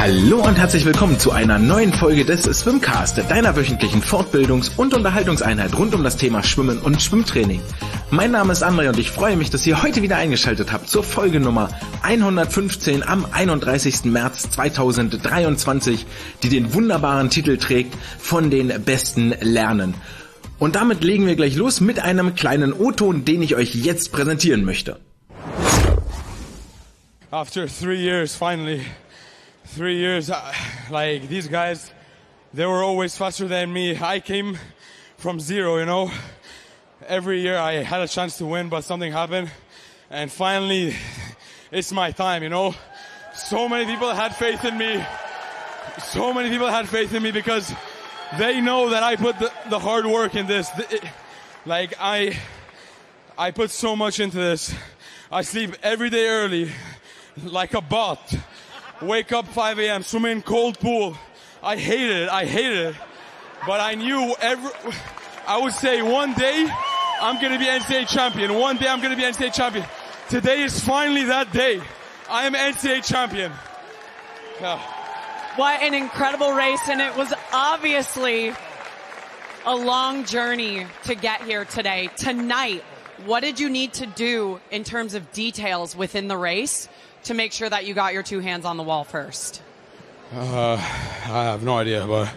Hallo und herzlich willkommen zu einer neuen Folge des Swimcast, deiner wöchentlichen Fortbildungs- und Unterhaltungseinheit rund um das Thema Schwimmen und Schwimmtraining. Mein Name ist André und ich freue mich, dass ihr heute wieder eingeschaltet habt zur Folge Nummer 115 am 31. März 2023, die den wunderbaren Titel trägt Von den Besten lernen. Und damit legen wir gleich los mit einem kleinen O-Ton, den ich euch jetzt präsentieren möchte. After 3 years, finally, 3 years, like these guys, they were always faster than me. I came from zero, you know. Every year I had a chance to win, but something happened. And finally, it's my time, you know. So many people had faith in me. So many people had faith in me because they know that I put the hard work in this. Like I put so much into this. I sleep every day early, like a bot. Wake up 5 a.m., swim in cold pool. I hated it. But I knew I would say one day I'm going to be NCAA champion. One day I'm going to be NCAA champion. Today is finally that day. I am NCAA champion. Yeah. What an incredible race, and it was obviously a long journey to get here today. Tonight, what did you need to do in terms of details within the race to make sure that you got your two hands on the wall first? I have no idea, but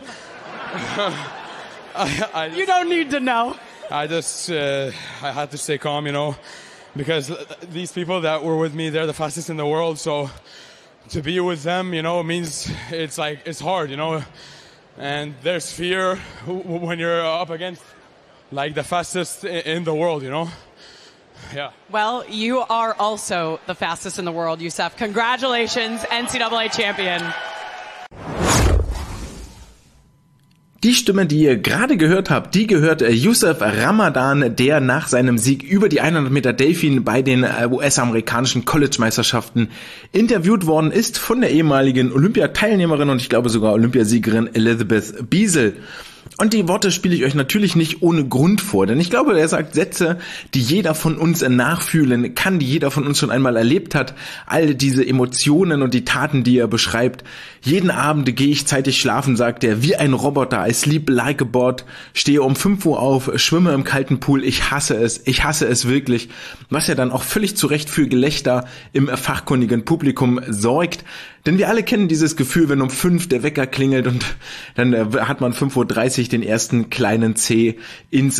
you don't need to know. I just I had to stay calm, you know, because these people that were with me, they're the fastest in the world. So to be with them, you know, means it's hard, you know, and there's fear when you're up against like the fastest in the world, you know. Yeah. Well, you are also the fastest in the world, Youssef. Congratulations, NCAA champion. Die Stimme, die ihr gerade gehört habt, die gehört Youssef Ramadan, der nach seinem Sieg über die 100 Meter Delfin bei den US-amerikanischen College-Meisterschaften interviewt worden ist von der ehemaligen Olympiateilnehmerin und ich glaube sogar Olympiasiegerin Elizabeth Biesel. Und die Worte spiele ich euch natürlich nicht ohne Grund vor, denn ich glaube, er sagt Sätze, die jeder von uns nachfühlen kann, die jeder von uns schon einmal erlebt hat. All diese Emotionen und die Taten, die er beschreibt. Jeden Abend gehe ich zeitig schlafen, sagt er, wie ein Roboter. I sleep like a bot. Stehe um 5 Uhr auf, schwimme im kalten Pool. Ich hasse es wirklich. Was ja dann auch völlig zu Recht für Gelächter im fachkundigen Publikum sorgt. Denn wir alle kennen dieses Gefühl, wenn um 5 der Wecker klingelt und dann hat man 5:30 Uhr den ersten kleinen Zeh ins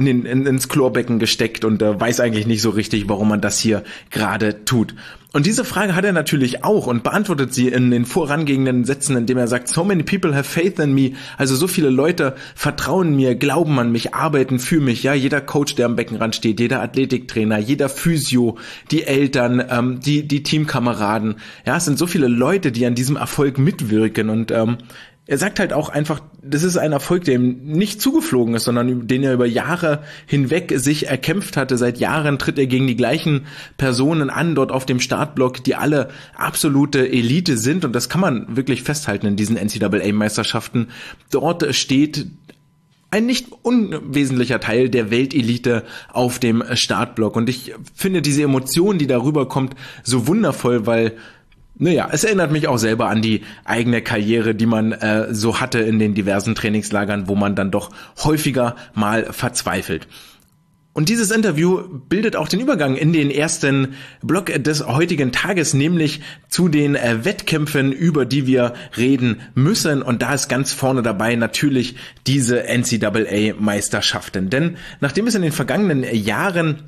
Chlorbecken gesteckt und weiß eigentlich nicht so richtig, warum man das hier gerade tut. Und diese Frage hat er natürlich auch und beantwortet sie in den vorangehenden Sätzen, indem er sagt, so many people have faith in me, also so viele Leute vertrauen mir, glauben an mich, arbeiten für mich, ja, jeder Coach, der am Beckenrand steht, jeder Athletiktrainer, jeder Physio, die Eltern, die Teamkameraden, ja, es sind so viele Leute, die an diesem Erfolg mitwirken und er sagt halt auch einfach, das ist ein Erfolg, der ihm nicht zugeflogen ist, sondern den er über Jahre hinweg sich erkämpft hatte. Seit Jahren tritt er gegen die gleichen Personen an, dort auf dem Startblock, die alle absolute Elite sind. Und das kann man wirklich festhalten in diesen NCAA-Meisterschaften. Dort steht ein nicht unwesentlicher Teil der Weltelite auf dem Startblock. Und ich finde diese Emotion, die darüber kommt, so wundervoll, weil naja, es erinnert mich auch selber an die eigene Karriere, die man so hatte in den diversen Trainingslagern, wo man dann doch häufiger mal verzweifelt. Und dieses Interview bildet auch den Übergang in den ersten Block des heutigen Tages, nämlich zu den Wettkämpfen, über die wir reden müssen. Und da ist ganz vorne dabei natürlich diese NCAA-Meisterschaften. Denn nachdem es in den vergangenen Jahren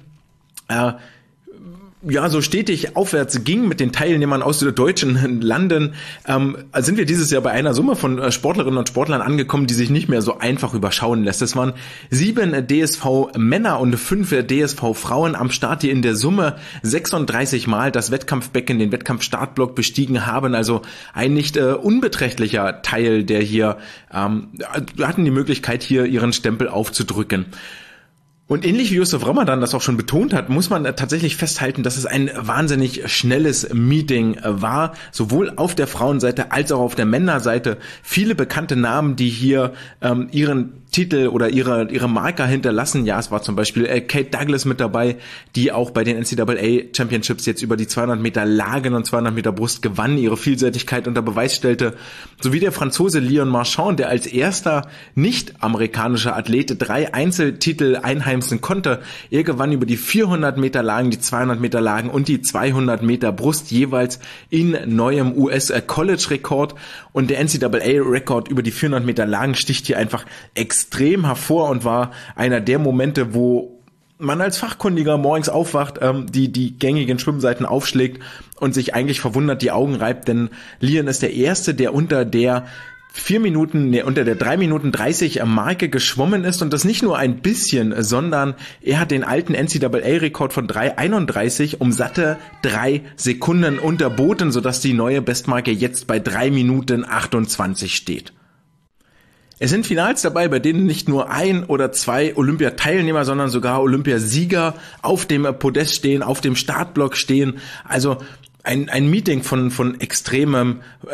so stetig aufwärts ging mit den Teilnehmern aus den deutschen Landen, sind wir dieses Jahr bei einer Summe von Sportlerinnen und Sportlern angekommen, die sich nicht mehr so einfach überschauen lässt. Es waren 7 DSV-Männer und 5 DSV-Frauen am Start, die in der Summe 36 Mal das Wettkampfbecken, den Wettkampfstartblock bestiegen haben. Also ein nicht unbeträchtlicher Teil, der hier hatten die Möglichkeit, hier ihren Stempel aufzudrücken. Und ähnlich wie Yusuf Ramadan das auch schon betont hat, muss man tatsächlich festhalten, dass es ein wahnsinnig schnelles Meeting war, sowohl auf der Frauenseite als auch auf der Männerseite. Viele bekannte Namen, die hier ihren Titel oder ihre Marker hinterlassen. Ja, es war zum Beispiel Kate Douglas mit dabei, die auch bei den NCAA Championships jetzt über die 200 Meter Lagen und 200 Meter Brust gewann, ihre Vielseitigkeit unter Beweis stellte. Sowie der Franzose Leon Marchand, der als erster nicht-amerikanischer Athlet 3 Einzeltitel einheimsen konnte. Er gewann über die 400 Meter Lagen, die 200 Meter Lagen und die 200 Meter Brust jeweils in neuem US-College-Rekord. Und der NCAA-Rekord über die 400 Meter Lagen sticht hier einfach extrem hervor und war einer der Momente, wo man als Fachkundiger morgens aufwacht, die gängigen Schwimmseiten aufschlägt und sich eigentlich verwundert die Augen reibt, denn Leon ist der Erste, der unter der 3 Minuten 30 Marke geschwommen ist, und das nicht nur ein bisschen, sondern er hat den alten NCAA-Rekord von 3:31 um satte 3 Sekunden unterboten, sodass die neue Bestmarke jetzt bei 3 Minuten 28 steht. Es sind Finals dabei, bei denen nicht nur 1 oder 2 Olympiateilnehmer, sondern sogar Olympiasieger auf dem Podest stehen, auf dem Startblock stehen. Also ein Meeting von extremer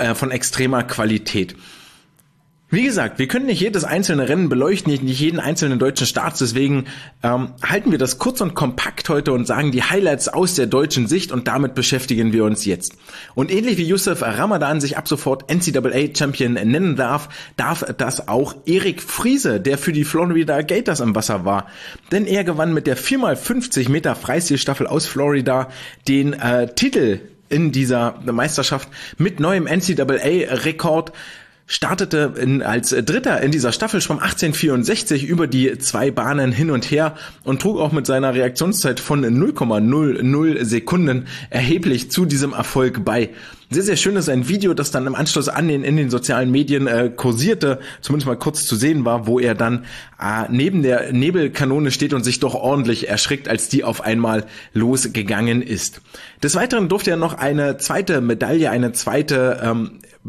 Qualität. Wie gesagt, wir können nicht jedes einzelne Rennen beleuchten, nicht jeden einzelnen deutschen Start, deswegen halten wir das kurz und kompakt heute und sagen die Highlights aus der deutschen Sicht, und damit beschäftigen wir uns jetzt. Und ähnlich wie Yusuf Ramadan sich ab sofort NCAA-Champion nennen darf das auch Erik Friese, der für die Florida Gators im Wasser war. Denn er gewann mit der 4x50 Meter Freistilstaffel aus Florida den Titel in dieser Meisterschaft mit neuem NCAA-Rekord. Startete als Dritter in dieser Staffel, schwamm 18:64 über die 2 Bahnen hin und her und trug auch mit seiner Reaktionszeit von 0,00 Sekunden erheblich zu diesem Erfolg bei. Sehr, sehr schön ist ein Video, das dann im Anschluss in den sozialen Medien kursierte, zumindest mal kurz zu sehen war, wo er dann neben der Nebelkanone steht und sich doch ordentlich erschrickt, als die auf einmal losgegangen ist. Des Weiteren durfte er noch eine zweite Medaille, eine zweite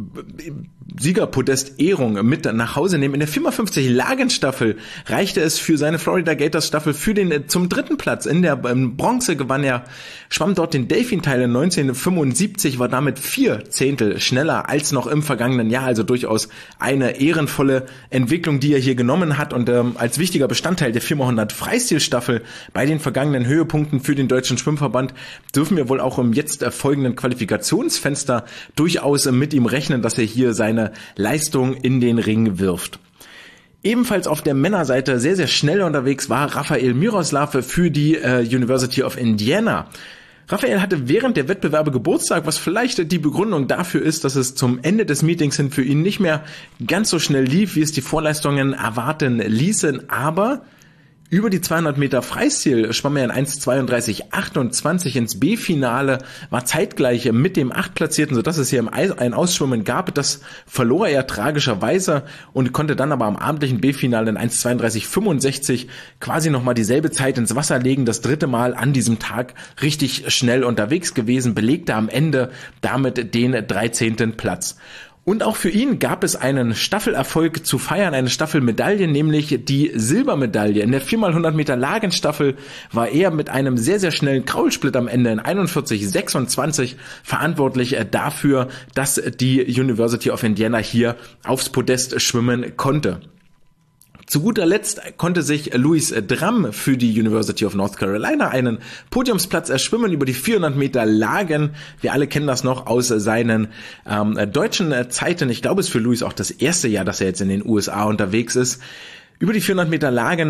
Siegerpodest-Ehrung mit nach Hause nehmen. In der 4x50 Lagenstaffel reichte es für seine Florida Gators Staffel zum 3. Platz. In der Bronze gewann er, schwamm dort den Delfin-Teil in 1975, war damit 4 Zehntel schneller als noch im vergangenen Jahr. Also durchaus eine ehrenvolle Entwicklung, die er hier genommen hat, und als wichtiger Bestandteil der 4x100 Freistilstaffel bei den vergangenen Höhepunkten für den Deutschen Schwimmverband dürfen wir wohl auch im jetzt folgenden Qualifikationsfenster durchaus mit ihm rechnen, dass er hier seine Leistung in den Ring wirft. Ebenfalls auf der Männerseite sehr, sehr schnell unterwegs war Rafael Miroslav für die University of Indiana. Rafael hatte während der Wettbewerbe Geburtstag, was vielleicht die Begründung dafür ist, dass es zum Ende des Meetings hin für ihn nicht mehr ganz so schnell lief, wie es die Vorleistungen erwarten ließen, aber über die 200 Meter Freistil schwamm er in 1:32:28 ins B-Finale, war zeitgleich mit dem 8. Platzierten, sodass es hier ein Ausschwimmen gab. Das verlor er tragischerweise und konnte dann aber am abendlichen B-Finale in 1:32:65 quasi nochmal dieselbe Zeit ins Wasser legen. Das 3. Mal an diesem Tag richtig schnell unterwegs gewesen, belegte am Ende damit den 13. Platz. Und auch für ihn gab es einen Staffelerfolg zu feiern, eine Staffelmedaille, nämlich die Silbermedaille. In der 4x100 Meter Lagenstaffel war er mit einem sehr, sehr schnellen Kraulsplit am Ende in 41:26 verantwortlich dafür, dass die University of Indiana hier aufs Podest schwimmen konnte. Zu guter Letzt konnte sich Louis Dramm für die University of North Carolina einen Podiumsplatz erschwimmen über die 400 Meter Lagen. Wir alle kennen das noch aus seinen deutschen Zeiten. Ich glaube, es ist für Louis auch das erste Jahr, dass er jetzt in den USA unterwegs ist. Über die 400 Meter Lagen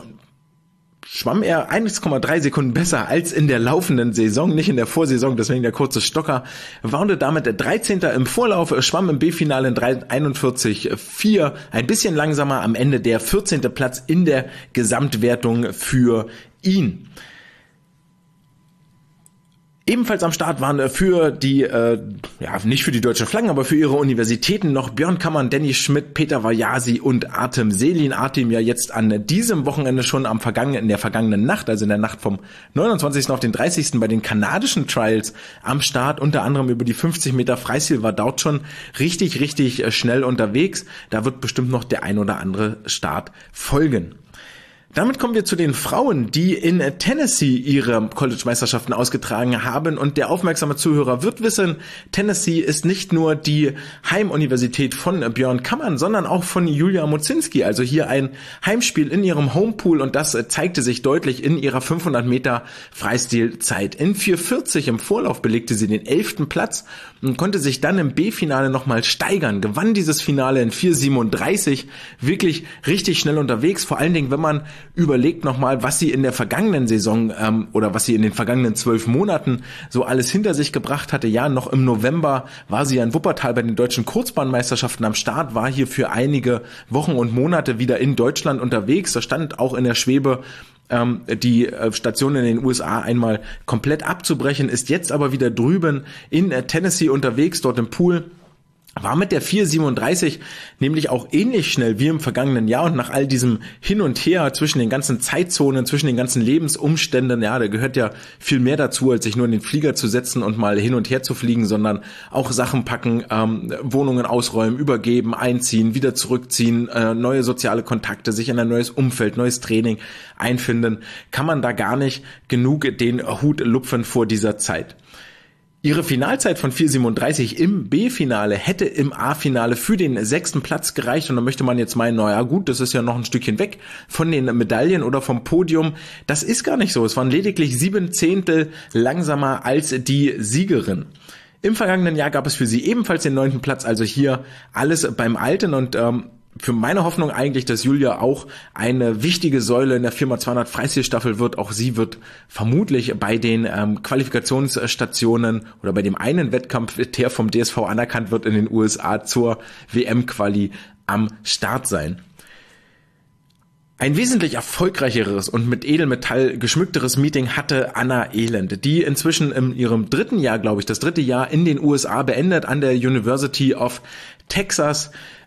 schwamm er 1,3 Sekunden besser als in der laufenden Saison, nicht in der Vorsaison, deswegen der kurze Stocker, war damit 13. im Vorlauf, schwamm im B-Finale in 3:41:4, ein bisschen langsamer, am Ende der 14. Platz in der Gesamtwertung für ihn. Ebenfalls am Start waren für die, nicht für die deutschen Flaggen, aber für ihre Universitäten noch Björn Kammern, Danny Schmidt, Peter Vajasi und Artem Selin. Artem ja jetzt an diesem Wochenende schon in der vergangenen Nacht, also in der Nacht vom 29. auf den 30. bei den kanadischen Trials am Start, unter anderem über die 50 Meter Freistil, war dort schon richtig, richtig schnell unterwegs. Da wird bestimmt noch der ein oder andere Start folgen. Damit kommen wir zu den Frauen, die in Tennessee ihre College-Meisterschaften ausgetragen haben. Und der aufmerksame Zuhörer wird wissen, Tennessee ist nicht nur die Heimuniversität von Björn Kammann, sondern auch von Julia Mozinski. Also hier ein Heimspiel in ihrem Homepool und das zeigte sich deutlich in ihrer 500 Meter Freistilzeit. In 4:40 im Vorlauf belegte sie den 11. Platz und konnte sich dann im B-Finale nochmal steigern. Gewann dieses Finale in 4:37, wirklich richtig schnell unterwegs, vor allen Dingen, wenn man überlegt nochmal, was sie in der vergangenen Saison oder was sie in den vergangenen 12 Monaten so alles hinter sich gebracht hatte. Ja, noch im November war sie in Wuppertal bei den deutschen Kurzbahnmeisterschaften am Start, war hier für einige Wochen und Monate wieder in Deutschland unterwegs. Da stand auch in der Schwebe, die Station in den USA einmal komplett abzubrechen, ist jetzt aber wieder drüben in Tennessee unterwegs, dort im Pool. War mit der 4:37 nämlich auch ähnlich schnell wie im vergangenen Jahr und nach all diesem Hin und Her zwischen den ganzen Zeitzonen, zwischen den ganzen Lebensumständen, ja, da gehört ja viel mehr dazu, als sich nur in den Flieger zu setzen und mal hin und her zu fliegen, sondern auch Sachen packen, Wohnungen ausräumen, übergeben, einziehen, wieder zurückziehen, neue soziale Kontakte, sich in ein neues Umfeld, neues Training einfinden, kann man da gar nicht genug den Hut lupfen vor dieser Zeit. Ihre Finalzeit von 4:37 im B-Finale hätte im A-Finale für den 6. Platz gereicht und da möchte man jetzt meinen, naja gut, das ist ja noch ein Stückchen weg von den Medaillen oder vom Podium. Das ist gar nicht so. Es waren lediglich 7/10 langsamer als die Siegerin. Im vergangenen Jahr gab es für sie ebenfalls den 9. Platz, also hier alles beim Alten und für meine Hoffnung eigentlich, dass Julia auch eine wichtige Säule in der 4x200 Freistilstaffel wird. Auch sie wird vermutlich bei den Qualifikationsstationen oder bei dem einen Wettkampf, der vom DSV anerkannt wird in den USA zur WM-Quali am Start sein. Ein wesentlich erfolgreicheres und mit Edelmetall geschmückteres Meeting hatte Anna Elend, die inzwischen in ihrem 3. Jahr, glaube ich, das 3. Jahr in den USA beendet an der University of Texas,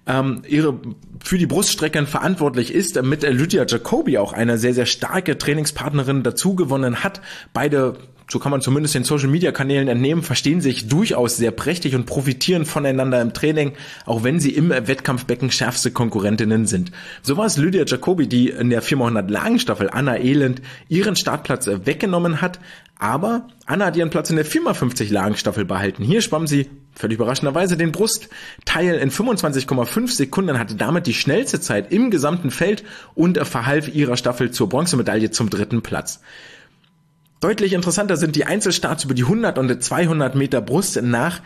für die Bruststrecken verantwortlich ist, mit Lydia Jacobi auch eine sehr, sehr starke Trainingspartnerin dazu gewonnen hat. Beide, so kann man zumindest den Social-Media-Kanälen entnehmen, verstehen sich durchaus sehr prächtig und profitieren voneinander im Training, auch wenn sie im Wettkampfbecken schärfste Konkurrentinnen sind. So war es Lydia Jacobi, die in der 4x100 Lagenstaffel Anna Elend ihren Startplatz weggenommen hat, aber Anna hat ihren Platz in der 4x50 Lagenstaffel behalten. Hier schwamm sie völlig überraschenderweise den Brustteil in 25,5 Sekunden, hatte damit die schnellste Zeit im gesamten Feld und verhalf ihrer Staffel zur Bronzemedaille zum 3. Platz. Deutlich interessanter sind die Einzelstarts über die 100 und 200 Meter Brust. Nach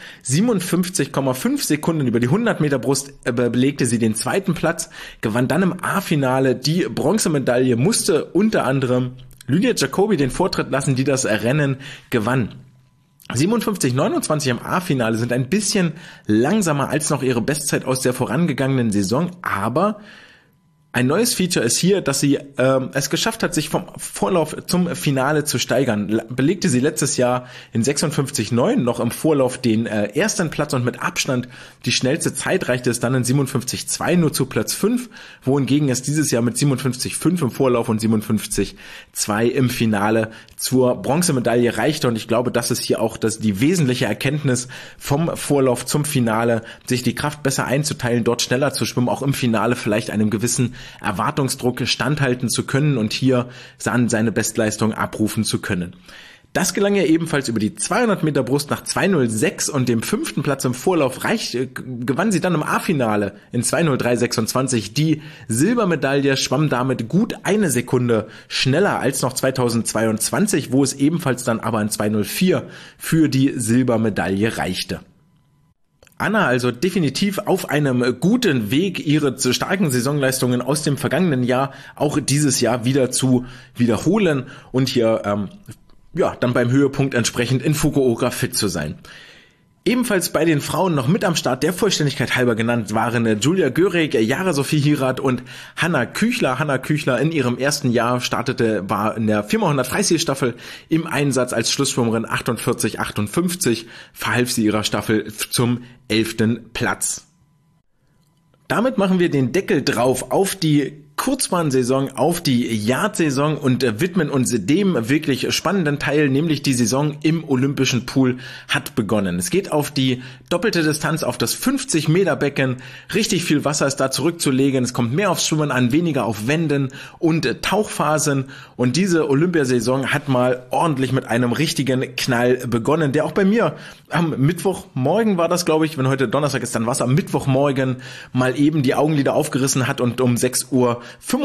57,5 Sekunden über die 100 Meter Brust belegte sie den 2. Platz, gewann dann im A-Finale die Bronzemedaille, musste unter anderem Lydia Jacobi den Vortritt lassen, die das Rennen gewann. 57,29 im A-Finale sind ein bisschen langsamer als noch ihre Bestzeit aus der vorangegangenen Saison, aber ein neues Feature ist hier, dass sie es geschafft hat, sich vom Vorlauf zum Finale zu steigern. Belegte sie letztes Jahr in 56,9 noch im Vorlauf den ersten Platz und mit Abstand die schnellste Zeit reichte es dann in 57,2 nur zu Platz 5, wohingegen es dieses Jahr mit 57,5 im Vorlauf und 57,2 im Finale zur Bronzemedaille reichte. Und ich glaube, das ist hier auch die wesentliche Erkenntnis vom Vorlauf zum Finale, sich die Kraft besser einzuteilen, dort schneller zu schwimmen, auch im Finale vielleicht einem gewissen Erwartungsdruck standhalten zu können und hier seine Bestleistung abrufen zu können. Das gelang ihr ebenfalls über die 200 Meter Brust nach 2:06 und dem 5. Platz im Vorlauf gewann sie dann im A-Finale in 2:03,26 die Silbermedaille, schwamm damit gut eine Sekunde schneller als noch 2022, wo es ebenfalls dann aber in 2:04 für die Silbermedaille reichte. Anna also definitiv auf einem guten Weg, ihre starken Saisonleistungen aus dem vergangenen Jahr auch dieses Jahr wieder zu wiederholen und hier dann beim Höhepunkt entsprechend in Fukuoka fit zu sein. Ebenfalls bei den Frauen noch mit am Start, der Vollständigkeit halber genannt, waren Julia Görig, Jara Sophie Hirat und Hanna Küchler. Hanna Küchler in ihrem ersten Jahr war in der 4x100 Freistilstaffel im Einsatz als Schlussschwimmerin 48,58, verhalf sie ihrer Staffel zum 11. Platz. Damit machen wir den Deckel drauf auf die Kurzbahnsaison auf die Yard-Saison und widmen uns dem wirklich spannenden Teil, nämlich die Saison im Olympischen Pool hat begonnen. Es geht auf die doppelte Distanz, auf das 50-Meter-Becken. Richtig viel Wasser ist da zurückzulegen. Es kommt mehr aufs Schwimmen an, weniger auf Wänden und Tauchphasen. Und diese Olympiasaison hat mal ordentlich mit einem richtigen Knall begonnen, der auch bei mir am Mittwochmorgen war das, glaube ich, wenn heute Donnerstag ist, dann war es am Mittwochmorgen mal eben die Augenlider aufgerissen hat und um 6:25 Uhr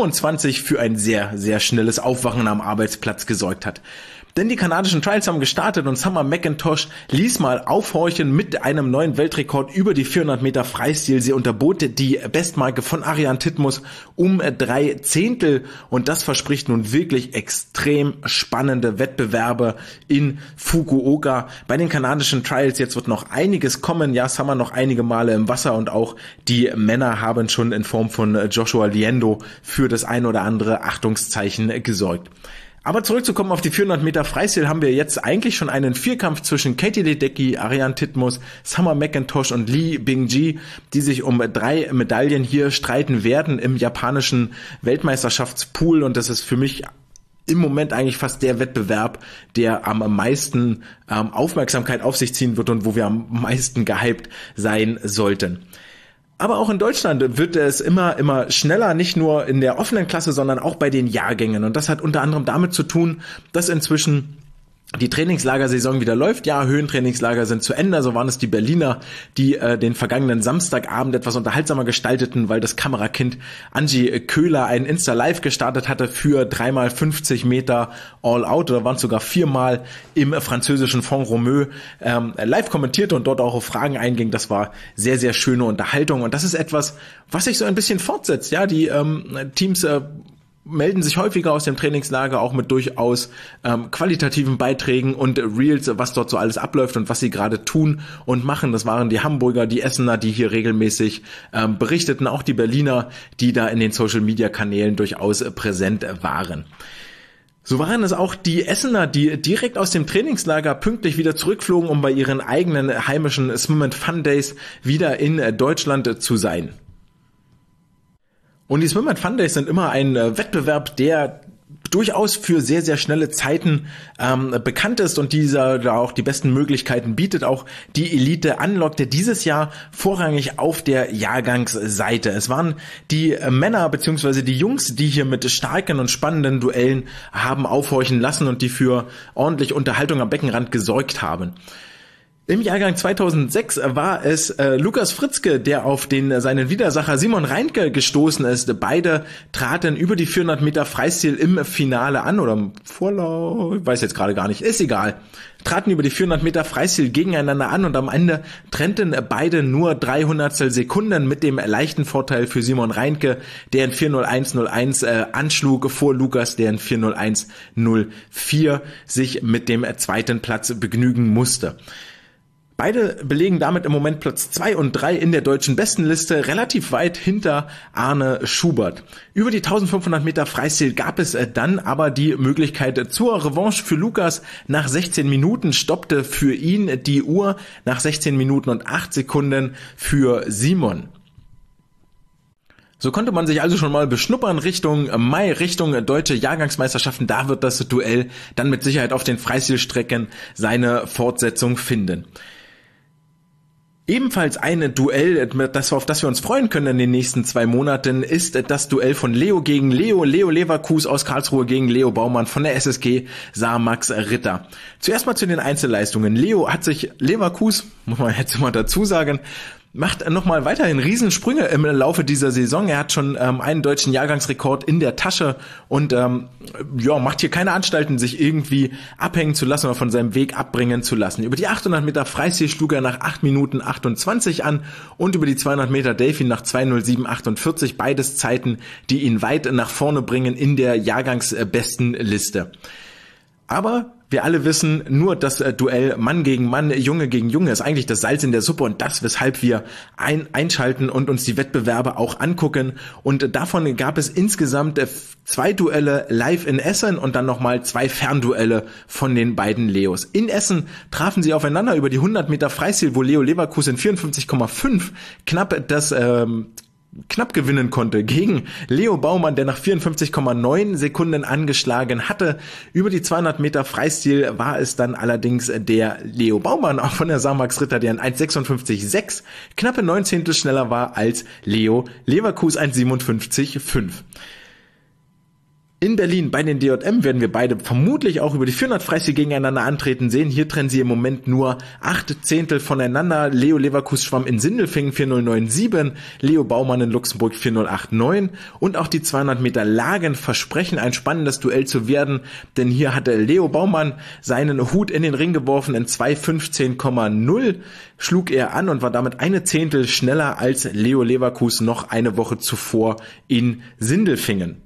für ein sehr, sehr schnelles Aufwachen am Arbeitsplatz gesorgt hat. Denn die kanadischen Trials haben gestartet und Summer McIntosh ließ mal aufhorchen mit einem neuen Weltrekord über die 400 Meter Freistil. Sie unterbot die Bestmarke von Ariarne Titmus um 3 Zehntel und das verspricht nun wirklich extrem spannende Wettbewerbe in Fukuoka. Bei den kanadischen Trials jetzt wird noch einiges kommen. Ja, Summer noch einige Male im Wasser und auch die Männer haben schon in Form von Joshua Liendo für das ein oder andere Achtungszeichen gesorgt. Aber zurückzukommen auf die 400 Meter Freistil haben wir jetzt eigentlich schon einen Vierkampf zwischen Katie Ledecky, Ariarne Titmus, Summer McIntosh und Lee Bing-ji, die sich um 3 Medaillen hier streiten werden im japanischen Weltmeisterschaftspool. Und das ist für mich im Moment eigentlich fast der Wettbewerb, der am meisten Aufmerksamkeit auf sich ziehen wird und wo wir am meisten gehypt sein sollten. Aber auch in Deutschland wird es immer schneller, nicht nur in der offenen Klasse, sondern auch bei den Jahrgängen. Und das hat unter anderem damit zu tun, dass inzwischen die Trainingslagersaison wieder läuft. Ja, Höhentrainingslager sind zu Ende. So waren es die Berliner, die den vergangenen Samstagabend etwas unterhaltsamer gestalteten, weil das Kamerakind Angie Köhler einen Insta-Live gestartet hatte für 3x50 Meter All-Out. Oder waren es sogar 4-mal im französischen Font-Romeu live kommentierte und dort auch auf Fragen einging. Das war sehr, sehr schöne Unterhaltung. Und das ist etwas, was sich so ein bisschen fortsetzt. Ja, die Teams melden sich häufiger aus dem Trainingslager, auch mit durchaus qualitativen Beiträgen und Reels, was dort so alles abläuft und was sie gerade tun und machen. Das waren die Hamburger, die Essener, die hier regelmäßig berichteten, auch die Berliner, die da in den Social-Media-Kanälen durchaus präsent waren. So waren es auch die Essener, die direkt aus dem Trainingslager pünktlich wieder zurückflogen, um bei ihren eigenen heimischen Swim and Fun Days wieder in Deutschland zu sein. Und die Swim and Fun Days sind immer ein Wettbewerb, der durchaus für sehr, sehr schnelle Zeiten bekannt ist und dieser da auch die besten Möglichkeiten bietet. Auch die Elite anlockte dieses Jahr vorrangig auf der Jahrgangsseite. Es waren die Männer bzw. die Jungs, die hier mit starken und spannenden Duellen haben aufhorchen lassen und die für ordentlich Unterhaltung am Beckenrand gesorgt haben. Im Jahrgang 2006 war es Lukas Fritzke, der auf seinen Widersacher Simon Reinke gestoßen ist. Beide traten über die 400 Meter Freistil im Finale an oder im Vorlauf, weiß jetzt gerade gar nicht, ist egal. Traten über die 400 Meter Freistil gegeneinander an und am Ende trennten beide nur 300 Sekunden mit dem leichten Vorteil für Simon Reinke, der in 4:01:01 anschlug vor Lukas, der in 4:01:04 sich mit dem zweiten Platz begnügen musste. Beide belegen damit im Moment Platz 2 und 3 in der deutschen Bestenliste, relativ weit hinter Arne Schubert. Über die 1500 Meter Freistil gab es dann aber die Möglichkeit zur Revanche für Lukas. Nach 16 Minuten stoppte für ihn die Uhr, nach 16 Minuten und 8 Sekunden für Simon. So konnte man sich also schon mal beschnuppern Richtung Mai, Richtung deutsche Jahrgangsmeisterschaften. Da wird das Duell dann mit Sicherheit auf den Freistilstrecken seine Fortsetzung finden. Ebenfalls ein Duell, auf das wir uns freuen können in den nächsten 2 Monaten, ist das Duell von Leo gegen Leo. Leo Leverkus aus Karlsruhe gegen Leo Baumann von der SSG Saar-Max Ritter. Zuerst mal zu den Einzelleistungen. Leo hat sich Leverkus, muss man jetzt mal dazu sagen, macht nochmal weiterhin Riesensprünge im Laufe dieser Saison. Er hat schon einen deutschen Jahrgangsrekord in der Tasche und macht hier keine Anstalten, sich irgendwie abhängen zu lassen oder von seinem Weg abbringen zu lassen. Über die 800 Meter Freistil schlug er nach 8 Minuten 28 an und über die 200 Meter Delfin nach 2:07:48. Beides Zeiten, die ihn weit nach vorne bringen in der Jahrgangsbesten Liste. Aber wir alle wissen, nur das Duell Mann gegen Mann, Junge gegen Junge ist eigentlich das Salz in der Suppe und das, weshalb wir einschalten und uns die Wettbewerbe auch angucken. Und davon gab es insgesamt 2 Duelle live in Essen und dann nochmal 2 Fernduelle von den beiden Leos. In Essen trafen sie aufeinander über die 100 Meter Freistil, wo Leo Leverkus in 54,5 knapp das knapp gewinnen konnte gegen Leo Baumann, der nach 54,9 Sekunden angeschlagen hatte. Über die 200 Meter Freistil war es dann allerdings der Leo Baumann, auch von der Samax Ritter, der in 1,56,6 knappe 9 Zehntel schneller war als Leo Leverkus 1,57,5. In Berlin bei den DJM werden wir beide vermutlich auch über die 400 Freistil gegeneinander antreten sehen. Hier trennen sie im Moment nur 8 Zehntel voneinander. Leo Leverkus schwamm in Sindelfingen 4,097, Leo Baumann in Luxemburg 4,089 und auch die 200 Meter Lagen versprechen ein spannendes Duell zu werden, denn hier hatte Leo Baumann seinen Hut in den Ring geworfen. In 2,15,0 schlug er an und war damit 1 Zehntel schneller als Leo Leverkus noch eine Woche zuvor in Sindelfingen.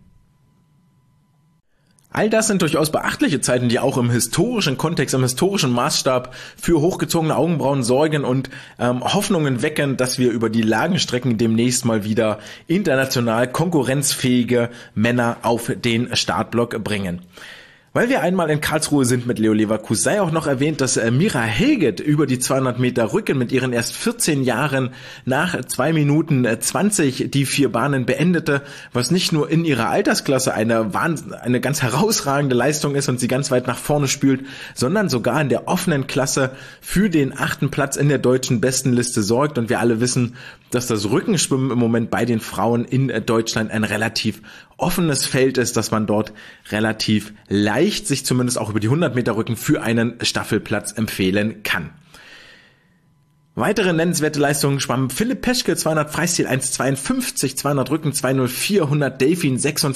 All das sind durchaus beachtliche Zeiten, die auch im historischen Kontext, im historischen Maßstab für hochgezogene Augenbrauen sorgen und Hoffnungen wecken, dass wir über die Lagenstrecken demnächst mal wieder international konkurrenzfähige Männer auf den Startblock bringen. Weil wir einmal in Karlsruhe sind mit Leo Leverkus, sei auch noch erwähnt, dass Mira Hilget über die 200 Meter Rücken mit ihren erst 14 Jahren nach 2 Minuten 20 die 4 Bahnen beendete, was nicht nur in ihrer Altersklasse eine ganz herausragende Leistung ist und sie ganz weit nach vorne spült, sondern sogar in der offenen Klasse für den 8. Platz in der deutschen Bestenliste sorgt. Und wir alle wissen, dass das Rückenschwimmen im Moment bei den Frauen in Deutschland ein relativ offenes Feld ist, dass man dort relativ leicht sich zumindest auch über die 100 Meter Rücken für einen Staffelplatz empfehlen kann. Weitere nennenswerte Leistungen schwamm Philipp Peschke, 200 Freistil 1,52, 200 Rücken 2,04, 100 Delfin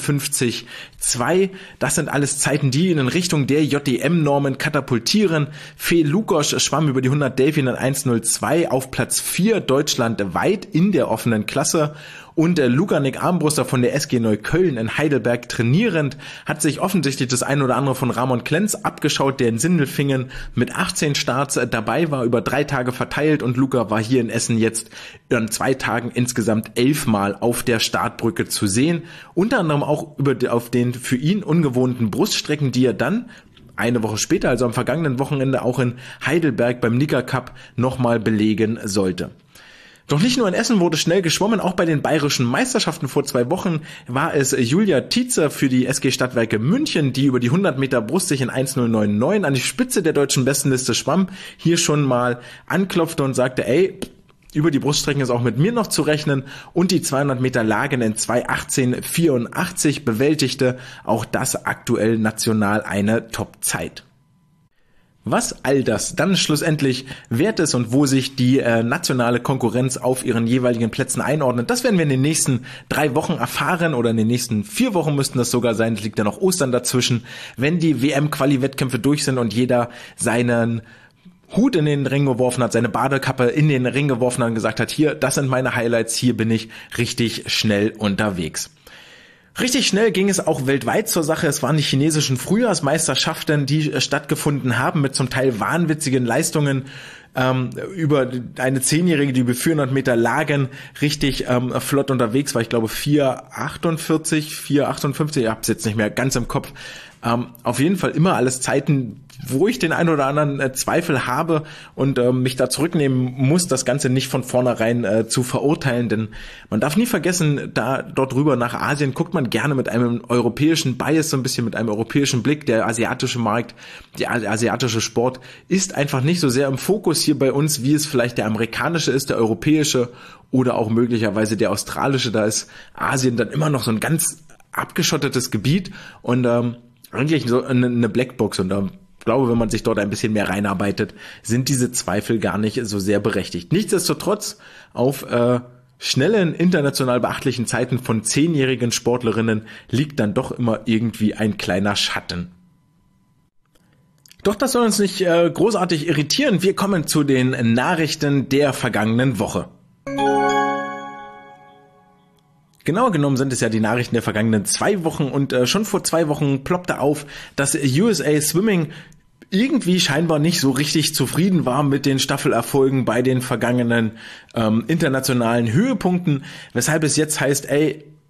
56,2. Das sind alles Zeiten, die in Richtung der JDM-Normen katapultieren. Fee Lukosch schwamm über die 100 Delfin in 1,02 auf Platz 4 deutschlandweit in der offenen Klasse. Und Lukanik Armbruster von der SG Neukölln in Heidelberg trainierend hat sich offensichtlich das ein oder andere von Ramon Klenz abgeschaut, der in Sindelfingen mit 18 Starts dabei war, über 3 Tage verteilt, und Luca war hier in Essen jetzt an 2 Tagen insgesamt 11 Mal auf der Startbrücke zu sehen, unter anderem auch auf den für ihn ungewohnten Bruststrecken, die er dann eine Woche später, also am vergangenen Wochenende, auch in Heidelberg beim Nika Cup nochmal belegen sollte. Doch nicht nur in Essen wurde schnell geschwommen, auch bei den bayerischen Meisterschaften vor 2 Wochen war es Julia Tietzer für die SG Stadtwerke München, die über die 100 Meter Brust sich in 1,099 an die Spitze der deutschen Bestenliste schwamm, hier schon mal anklopfte und sagte, ey, über die Bruststrecken ist auch mit mir noch zu rechnen, und die 200 Meter Lagen in 2,18,84 bewältigte, auch das aktuell national eine Top-Zeit. Was all das dann schlussendlich wert ist und wo sich die nationale Konkurrenz auf ihren jeweiligen Plätzen einordnet, das werden wir in den nächsten 3 Wochen erfahren, oder in den nächsten 4 Wochen müssten das sogar sein. Es liegt ja noch Ostern dazwischen, wenn die WM-Quali-Wettkämpfe durch sind und jeder seinen Hut in den Ring geworfen hat, seine Badekappe in den Ring geworfen hat und gesagt hat, hier, das sind meine Highlights, hier bin ich richtig schnell unterwegs. Richtig schnell ging es auch weltweit zur Sache. Es waren die chinesischen Frühjahrsmeisterschaften, die stattgefunden haben, mit zum Teil wahnwitzigen Leistungen. Über eine 10-Jährige, die über 400 Meter Lagen richtig flott unterwegs war. Ich glaube 4,58, ich hab's jetzt nicht mehr ganz im Kopf. Auf jeden Fall immer alles Zeiten, wo ich den ein oder anderen Zweifel habe und mich da zurücknehmen muss, das Ganze nicht von vornherein zu verurteilen, denn man darf nie vergessen, dort rüber nach Asien guckt man gerne mit einem europäischen Bias, so ein bisschen mit einem europäischen Blick. Der asiatische Markt, der asiatische Sport ist einfach nicht so sehr im Fokus hier bei uns, wie es vielleicht der amerikanische ist, der europäische oder auch möglicherweise der australische. Da ist Asien dann immer noch so ein ganz abgeschottetes Gebiet und eigentlich so eine Blackbox, und ich glaube, wenn man sich dort ein bisschen mehr reinarbeitet, sind diese Zweifel gar nicht so sehr berechtigt. Nichtsdestotrotz, auf schnellen, international beachtlichen Zeiten von 10-jährigen Sportlerinnen liegt dann doch immer irgendwie ein kleiner Schatten. Doch das soll uns nicht großartig irritieren. Wir kommen zu den Nachrichten der vergangenen Woche. Genau genommen sind es ja die Nachrichten der vergangenen 2 Wochen, und schon vor 2 Wochen ploppte auf, dass USA Swimming irgendwie scheinbar nicht so richtig zufrieden war mit den Staffelerfolgen bei den vergangenen internationalen Höhepunkten, weshalb es jetzt heißt, ey,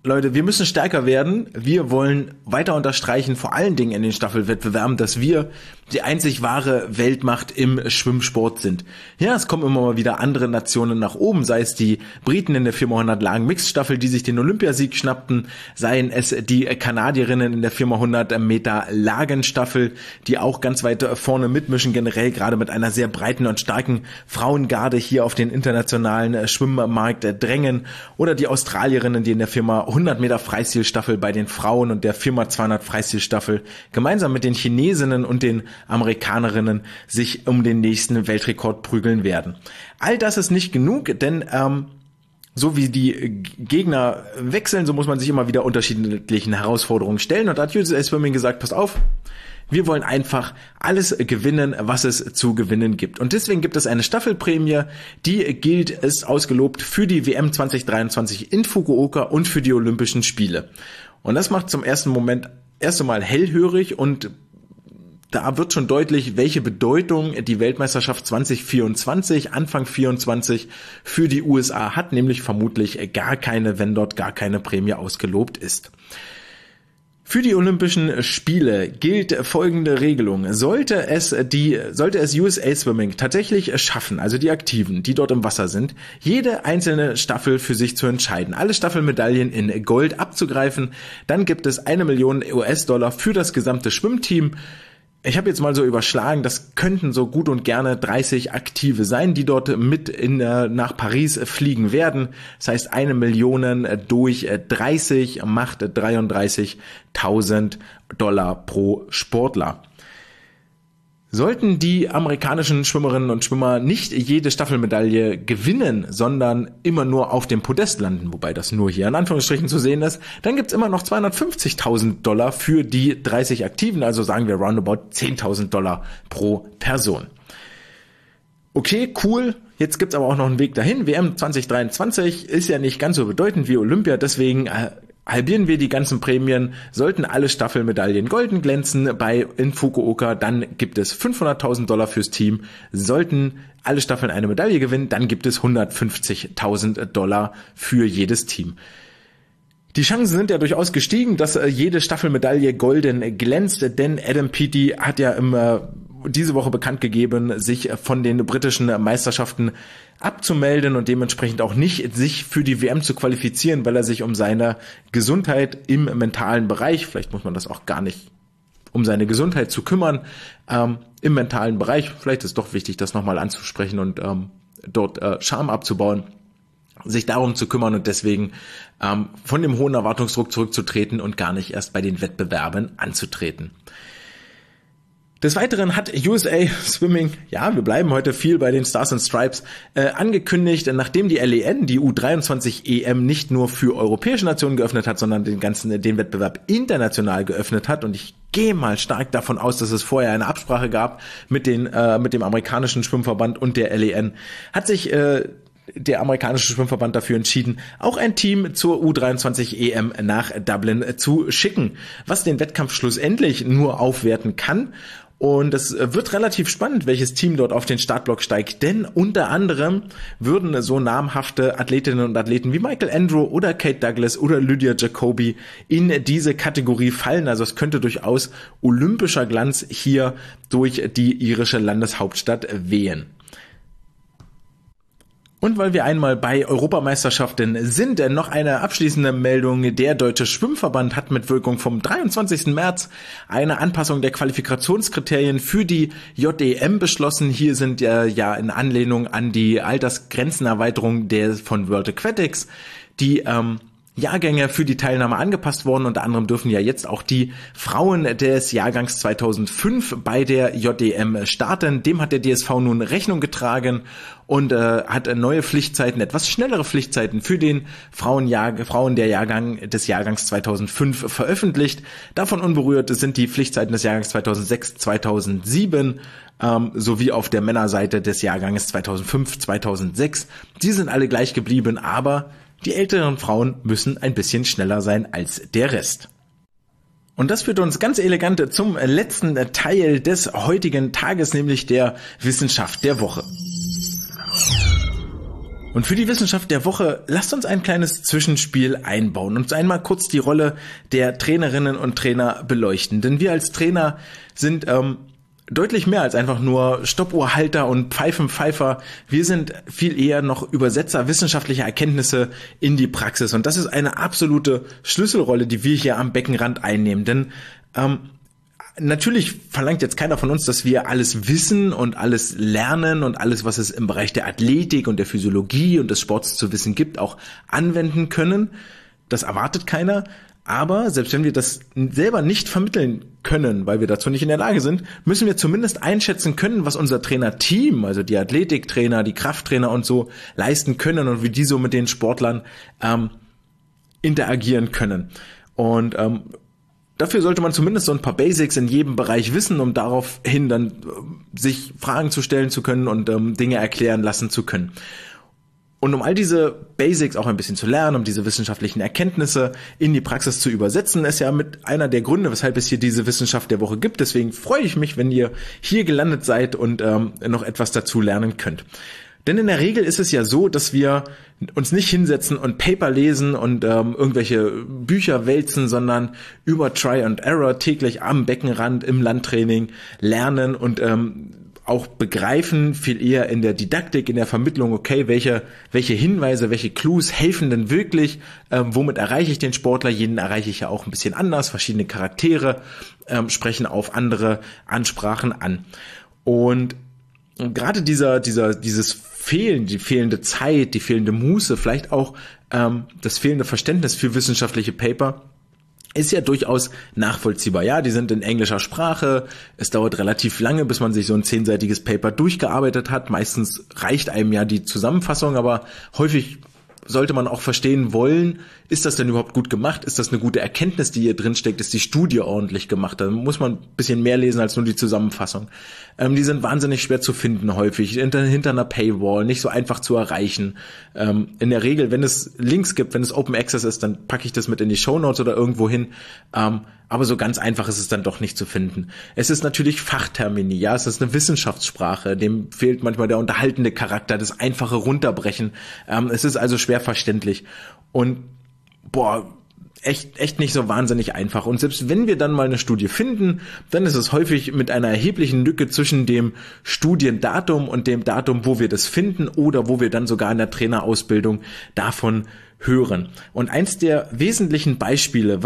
Leute, wir müssen stärker werden. Wir wollen weiter unterstreichen, vor allen Dingen in den Staffelwettbewerben, dass wir die einzig wahre Weltmacht im Schwimmsport sind. Ja, es kommen immer mal wieder andere Nationen nach oben, sei es die Briten in der 4x100 Lagen Mixed-Staffel, die sich den Olympiasieg schnappten, seien es die Kanadierinnen in der 4x100 Meter Lagenstaffel, die auch ganz weit vorne mitmischen, generell gerade mit einer sehr breiten und starken Frauengarde hier auf den internationalen Schwimmmarkt drängen, oder die Australierinnen, die in der 4x100 Meter Freistilstaffel bei den Frauen und der 4x200 Freistilstaffel gemeinsam mit den Chinesinnen und den Amerikanerinnen sich um den nächsten Weltrekord prügeln werden. All das ist nicht genug, denn so wie die Gegner wechseln, so muss man sich immer wieder unterschiedlichen Herausforderungen stellen. Und da hat USA Swimming gesagt, pass auf, wir wollen einfach alles gewinnen, was es zu gewinnen gibt. Und deswegen gibt es eine Staffelprämie, die ist ausgelobt für die WM 2023 in Fukuoka und für die Olympischen Spiele. Und das macht zum ersten Mal hellhörig, und da wird schon deutlich, welche Bedeutung die Weltmeisterschaft 2024, Anfang 24 für die USA hat, nämlich vermutlich gar keine, wenn dort gar keine Prämie ausgelobt ist. Für die Olympischen Spiele gilt folgende Regelung. Sollte es USA Swimming tatsächlich schaffen, also die Aktiven, die dort im Wasser sind, jede einzelne Staffel für sich zu entscheiden, alle Staffelmedaillen in Gold abzugreifen, dann gibt es 1 Million US-Dollar für das gesamte Schwimmteam. Ich habe jetzt mal so überschlagen, das könnten so gut und gerne 30 Aktive sein, die dort mit nach Paris fliegen werden. Das heißt, 1 Million durch 30 macht 33.000 Dollar pro Sportler. Sollten die amerikanischen Schwimmerinnen und Schwimmer nicht jede Staffelmedaille gewinnen, sondern immer nur auf dem Podest landen, wobei das nur hier in Anführungsstrichen zu sehen ist, dann gibt's immer noch 250.000 Dollar für die 30 Aktiven, also sagen wir roundabout 10.000 Dollar pro Person. Okay, cool. Jetzt gibt's aber auch noch einen Weg dahin. WM 2023 ist ja nicht ganz so bedeutend wie Olympia, deswegen halbieren wir die ganzen Prämien. Sollten alle Staffelmedaillen golden glänzen in Fukuoka, dann gibt es 500.000 Dollar fürs Team. Sollten alle Staffeln eine Medaille gewinnen, dann gibt es 150.000 Dollar für jedes Team. Die Chancen sind ja durchaus gestiegen, dass jede Staffelmedaille golden glänzt, denn Adam Peaty hat ja diese Woche bekannt gegeben, sich von den britischen Meisterschaften abzumelden und dementsprechend auch nicht sich für die WM zu qualifizieren, weil er sich um seine Gesundheit im mentalen Bereich, vielleicht muss man das auch gar nicht, um seine Gesundheit zu kümmern, im mentalen Bereich, vielleicht ist es doch wichtig, das nochmal anzusprechen und dort Scham abzubauen, sich darum zu kümmern und deswegen von dem hohen Erwartungsdruck zurückzutreten und gar nicht erst bei den Wettbewerben anzutreten. Des Weiteren hat USA Swimming, ja, wir bleiben heute viel bei den Stars and Stripes, angekündigt, nachdem die LEN, die U23 EM, nicht nur für europäische Nationen geöffnet hat, sondern den Wettbewerb international geöffnet hat. Und ich gehe mal stark davon aus, dass es vorher eine Absprache gab mit dem amerikanischen Schwimmverband und der LEN, hat sich der amerikanische Schwimmverband dafür entschieden, auch ein Team zur U23 EM nach Dublin zu schicken, was den Wettkampf schlussendlich nur aufwerten kann. Und es wird relativ spannend, welches Team dort auf den Startblock steigt, denn unter anderem würden so namhafte Athletinnen und Athleten wie Michael Andrew oder Kate Douglas oder Lydia Jacobi in diese Kategorie fallen. Also es könnte durchaus olympischer Glanz hier durch die irische Landeshauptstadt wehen. Und weil wir einmal bei Europameisterschaften sind, noch eine abschließende Meldung. Der Deutsche Schwimmverband hat mit Wirkung vom 23. März eine Anpassung der Qualifikationskriterien für die JEM beschlossen. Hier sind ja in Anlehnung an die Altersgrenzenerweiterung von World Aquatics die Jahrgänge für die Teilnahme angepasst worden. Unter anderem dürfen ja jetzt auch die Frauen des Jahrgangs 2005 bei der JEM starten. Dem hat der DSV nun Rechnung getragen und hat neue Pflichtzeiten, etwas schnellere Pflichtzeiten für den Frauen des Jahrgangs 2005 veröffentlicht. Davon unberührt sind die Pflichtzeiten des Jahrgangs 2006, 2007 sowie auf der Männerseite des Jahrgangs 2005, 2006. Die sind alle gleich geblieben, aber die älteren Frauen müssen ein bisschen schneller sein als der Rest. Und das führt uns ganz elegant zum letzten Teil des heutigen Tages, nämlich der Wissenschaft der Woche. Und für die Wissenschaft der Woche, lasst uns ein kleines Zwischenspiel einbauen und uns einmal kurz die Rolle der Trainerinnen und Trainer beleuchten. Denn wir als Trainer sind deutlich mehr als einfach nur Stoppuhrhalter und Pfeifenpfeifer. Wir sind viel eher noch Übersetzer wissenschaftlicher Erkenntnisse in die Praxis. Und das ist eine absolute Schlüsselrolle, die wir hier am Beckenrand einnehmen. Denn natürlich verlangt jetzt keiner von uns, dass wir alles wissen und alles lernen und alles, was es im Bereich der Athletik und der Physiologie und des Sports zu wissen gibt, auch anwenden können. Das erwartet keiner. Aber selbst wenn wir das selber nicht vermitteln können, weil wir dazu nicht in der Lage sind, müssen wir zumindest einschätzen können, was unser Trainerteam, also die Athletiktrainer, die Krafttrainer und so leisten können und wie die so mit den Sportlern interagieren können. Und dafür sollte man zumindest so ein paar Basics in jedem Bereich wissen, um daraufhin dann sich Fragen zu stellen zu können und Dinge erklären lassen zu können. Und um all diese Basics auch ein bisschen zu lernen, um diese wissenschaftlichen Erkenntnisse in die Praxis zu übersetzen, ist ja mit einer der Gründe, weshalb es hier diese Wissenschaft der Woche gibt. Deswegen freue ich mich, wenn ihr hier gelandet seid und noch etwas dazu lernen könnt. Denn in der Regel ist es ja so, dass wir uns nicht hinsetzen und Paper lesen und irgendwelche Bücher wälzen, sondern über Try and Error täglich am Beckenrand im Landtraining lernen und auch begreifen, viel eher in der Didaktik, in der Vermittlung, okay, welche Hinweise, welche Clues helfen denn wirklich, womit erreiche ich den Sportler, jeden erreiche ich ja auch ein bisschen anders, verschiedene Charaktere sprechen auf andere Ansprachen an. Und gerade dieses Fehlen, die fehlende Zeit, die fehlende Muße, vielleicht auch das fehlende Verständnis für wissenschaftliche Paper, ist ja durchaus nachvollziehbar. Ja, die sind in englischer Sprache. Es dauert relativ lange, bis man sich so ein 10-seitiges Paper durchgearbeitet hat. Meistens reicht einem ja die Zusammenfassung, aber häufig sollte man auch verstehen wollen, ist das denn überhaupt gut gemacht? Ist das eine gute Erkenntnis, die hier drin steckt? Ist die Studie ordentlich gemacht? Da muss man ein bisschen mehr lesen als nur die Zusammenfassung. Die sind wahnsinnig schwer zu finden häufig, hinter einer Paywall, nicht so einfach zu erreichen. In der Regel, wenn es Links gibt, wenn es Open Access ist, dann packe ich das mit in die Shownotes oder irgendwo hin. Aber so ganz einfach ist es dann doch nicht zu finden. Es ist natürlich Fachtermini, ja, es ist eine Wissenschaftssprache, dem fehlt manchmal der unterhaltende Charakter, das einfache Runterbrechen. Es ist also schwer verständlich und echt nicht so wahnsinnig einfach. Und selbst wenn wir dann mal eine Studie finden, dann ist es häufig mit einer erheblichen Lücke zwischen dem Studiendatum und dem Datum, wo wir das finden oder wo wir dann sogar in der Trainerausbildung davon hören. Und eins der wesentlichen Beispiele,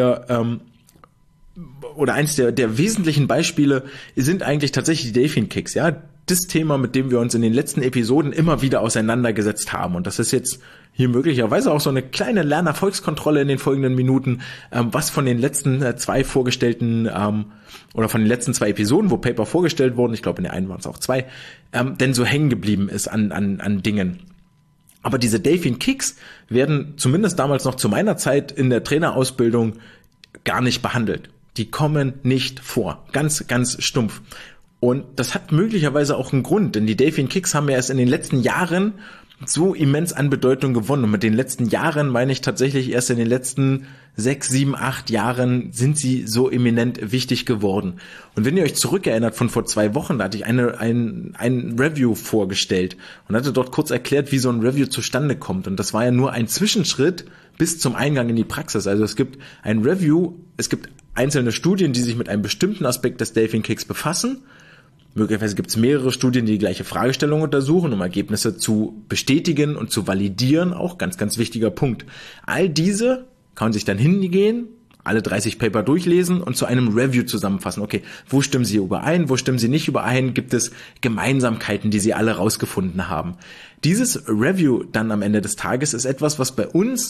eins der wesentlichen Beispiele sind eigentlich tatsächlich die Delfin Kicks, ja. Das Thema, mit dem wir uns in den letzten Episoden immer wieder auseinandergesetzt haben. Und das ist jetzt hier möglicherweise auch so eine kleine Lernerfolgskontrolle in den folgenden Minuten, was von den letzten zwei vorgestellten, oder von den letzten zwei Episoden, wo Paper vorgestellt wurden, ich glaube in der einen waren es auch zwei, denn so hängen geblieben ist an Dingen. Aber diese Delfin Kicks werden zumindest damals noch zu meiner Zeit in der Trainerausbildung gar nicht behandelt. Die kommen nicht vor. Ganz, ganz stumpf. Und das hat möglicherweise auch einen Grund, denn die Delfin Kicks haben ja erst in den letzten Jahren so immens an Bedeutung gewonnen. Und mit den letzten Jahren meine ich tatsächlich erst in den letzten 6, 7, 8 Jahren sind sie so eminent wichtig geworden. Und wenn ihr euch zurückerinnert von vor 2 Wochen, da hatte ich ein Review vorgestellt und hatte dort kurz erklärt, wie so ein Review zustande kommt. Und das war ja nur ein Zwischenschritt bis zum Eingang in die Praxis. Also es gibt ein Review, es gibt einzelne Studien, die sich mit einem bestimmten Aspekt des Delfin Kicks befassen. Möglicherweise gibt es mehrere Studien, die die gleiche Fragestellung untersuchen, um Ergebnisse zu bestätigen und zu validieren. Auch ganz, ganz wichtiger Punkt. All diese kann man sich dann hingehen, alle 30 Paper durchlesen und zu einem Review zusammenfassen. Okay, wo stimmen sie überein, wo stimmen sie nicht überein? Gibt es Gemeinsamkeiten, die sie alle rausgefunden haben? Dieses Review dann am Ende des Tages ist etwas, was bei uns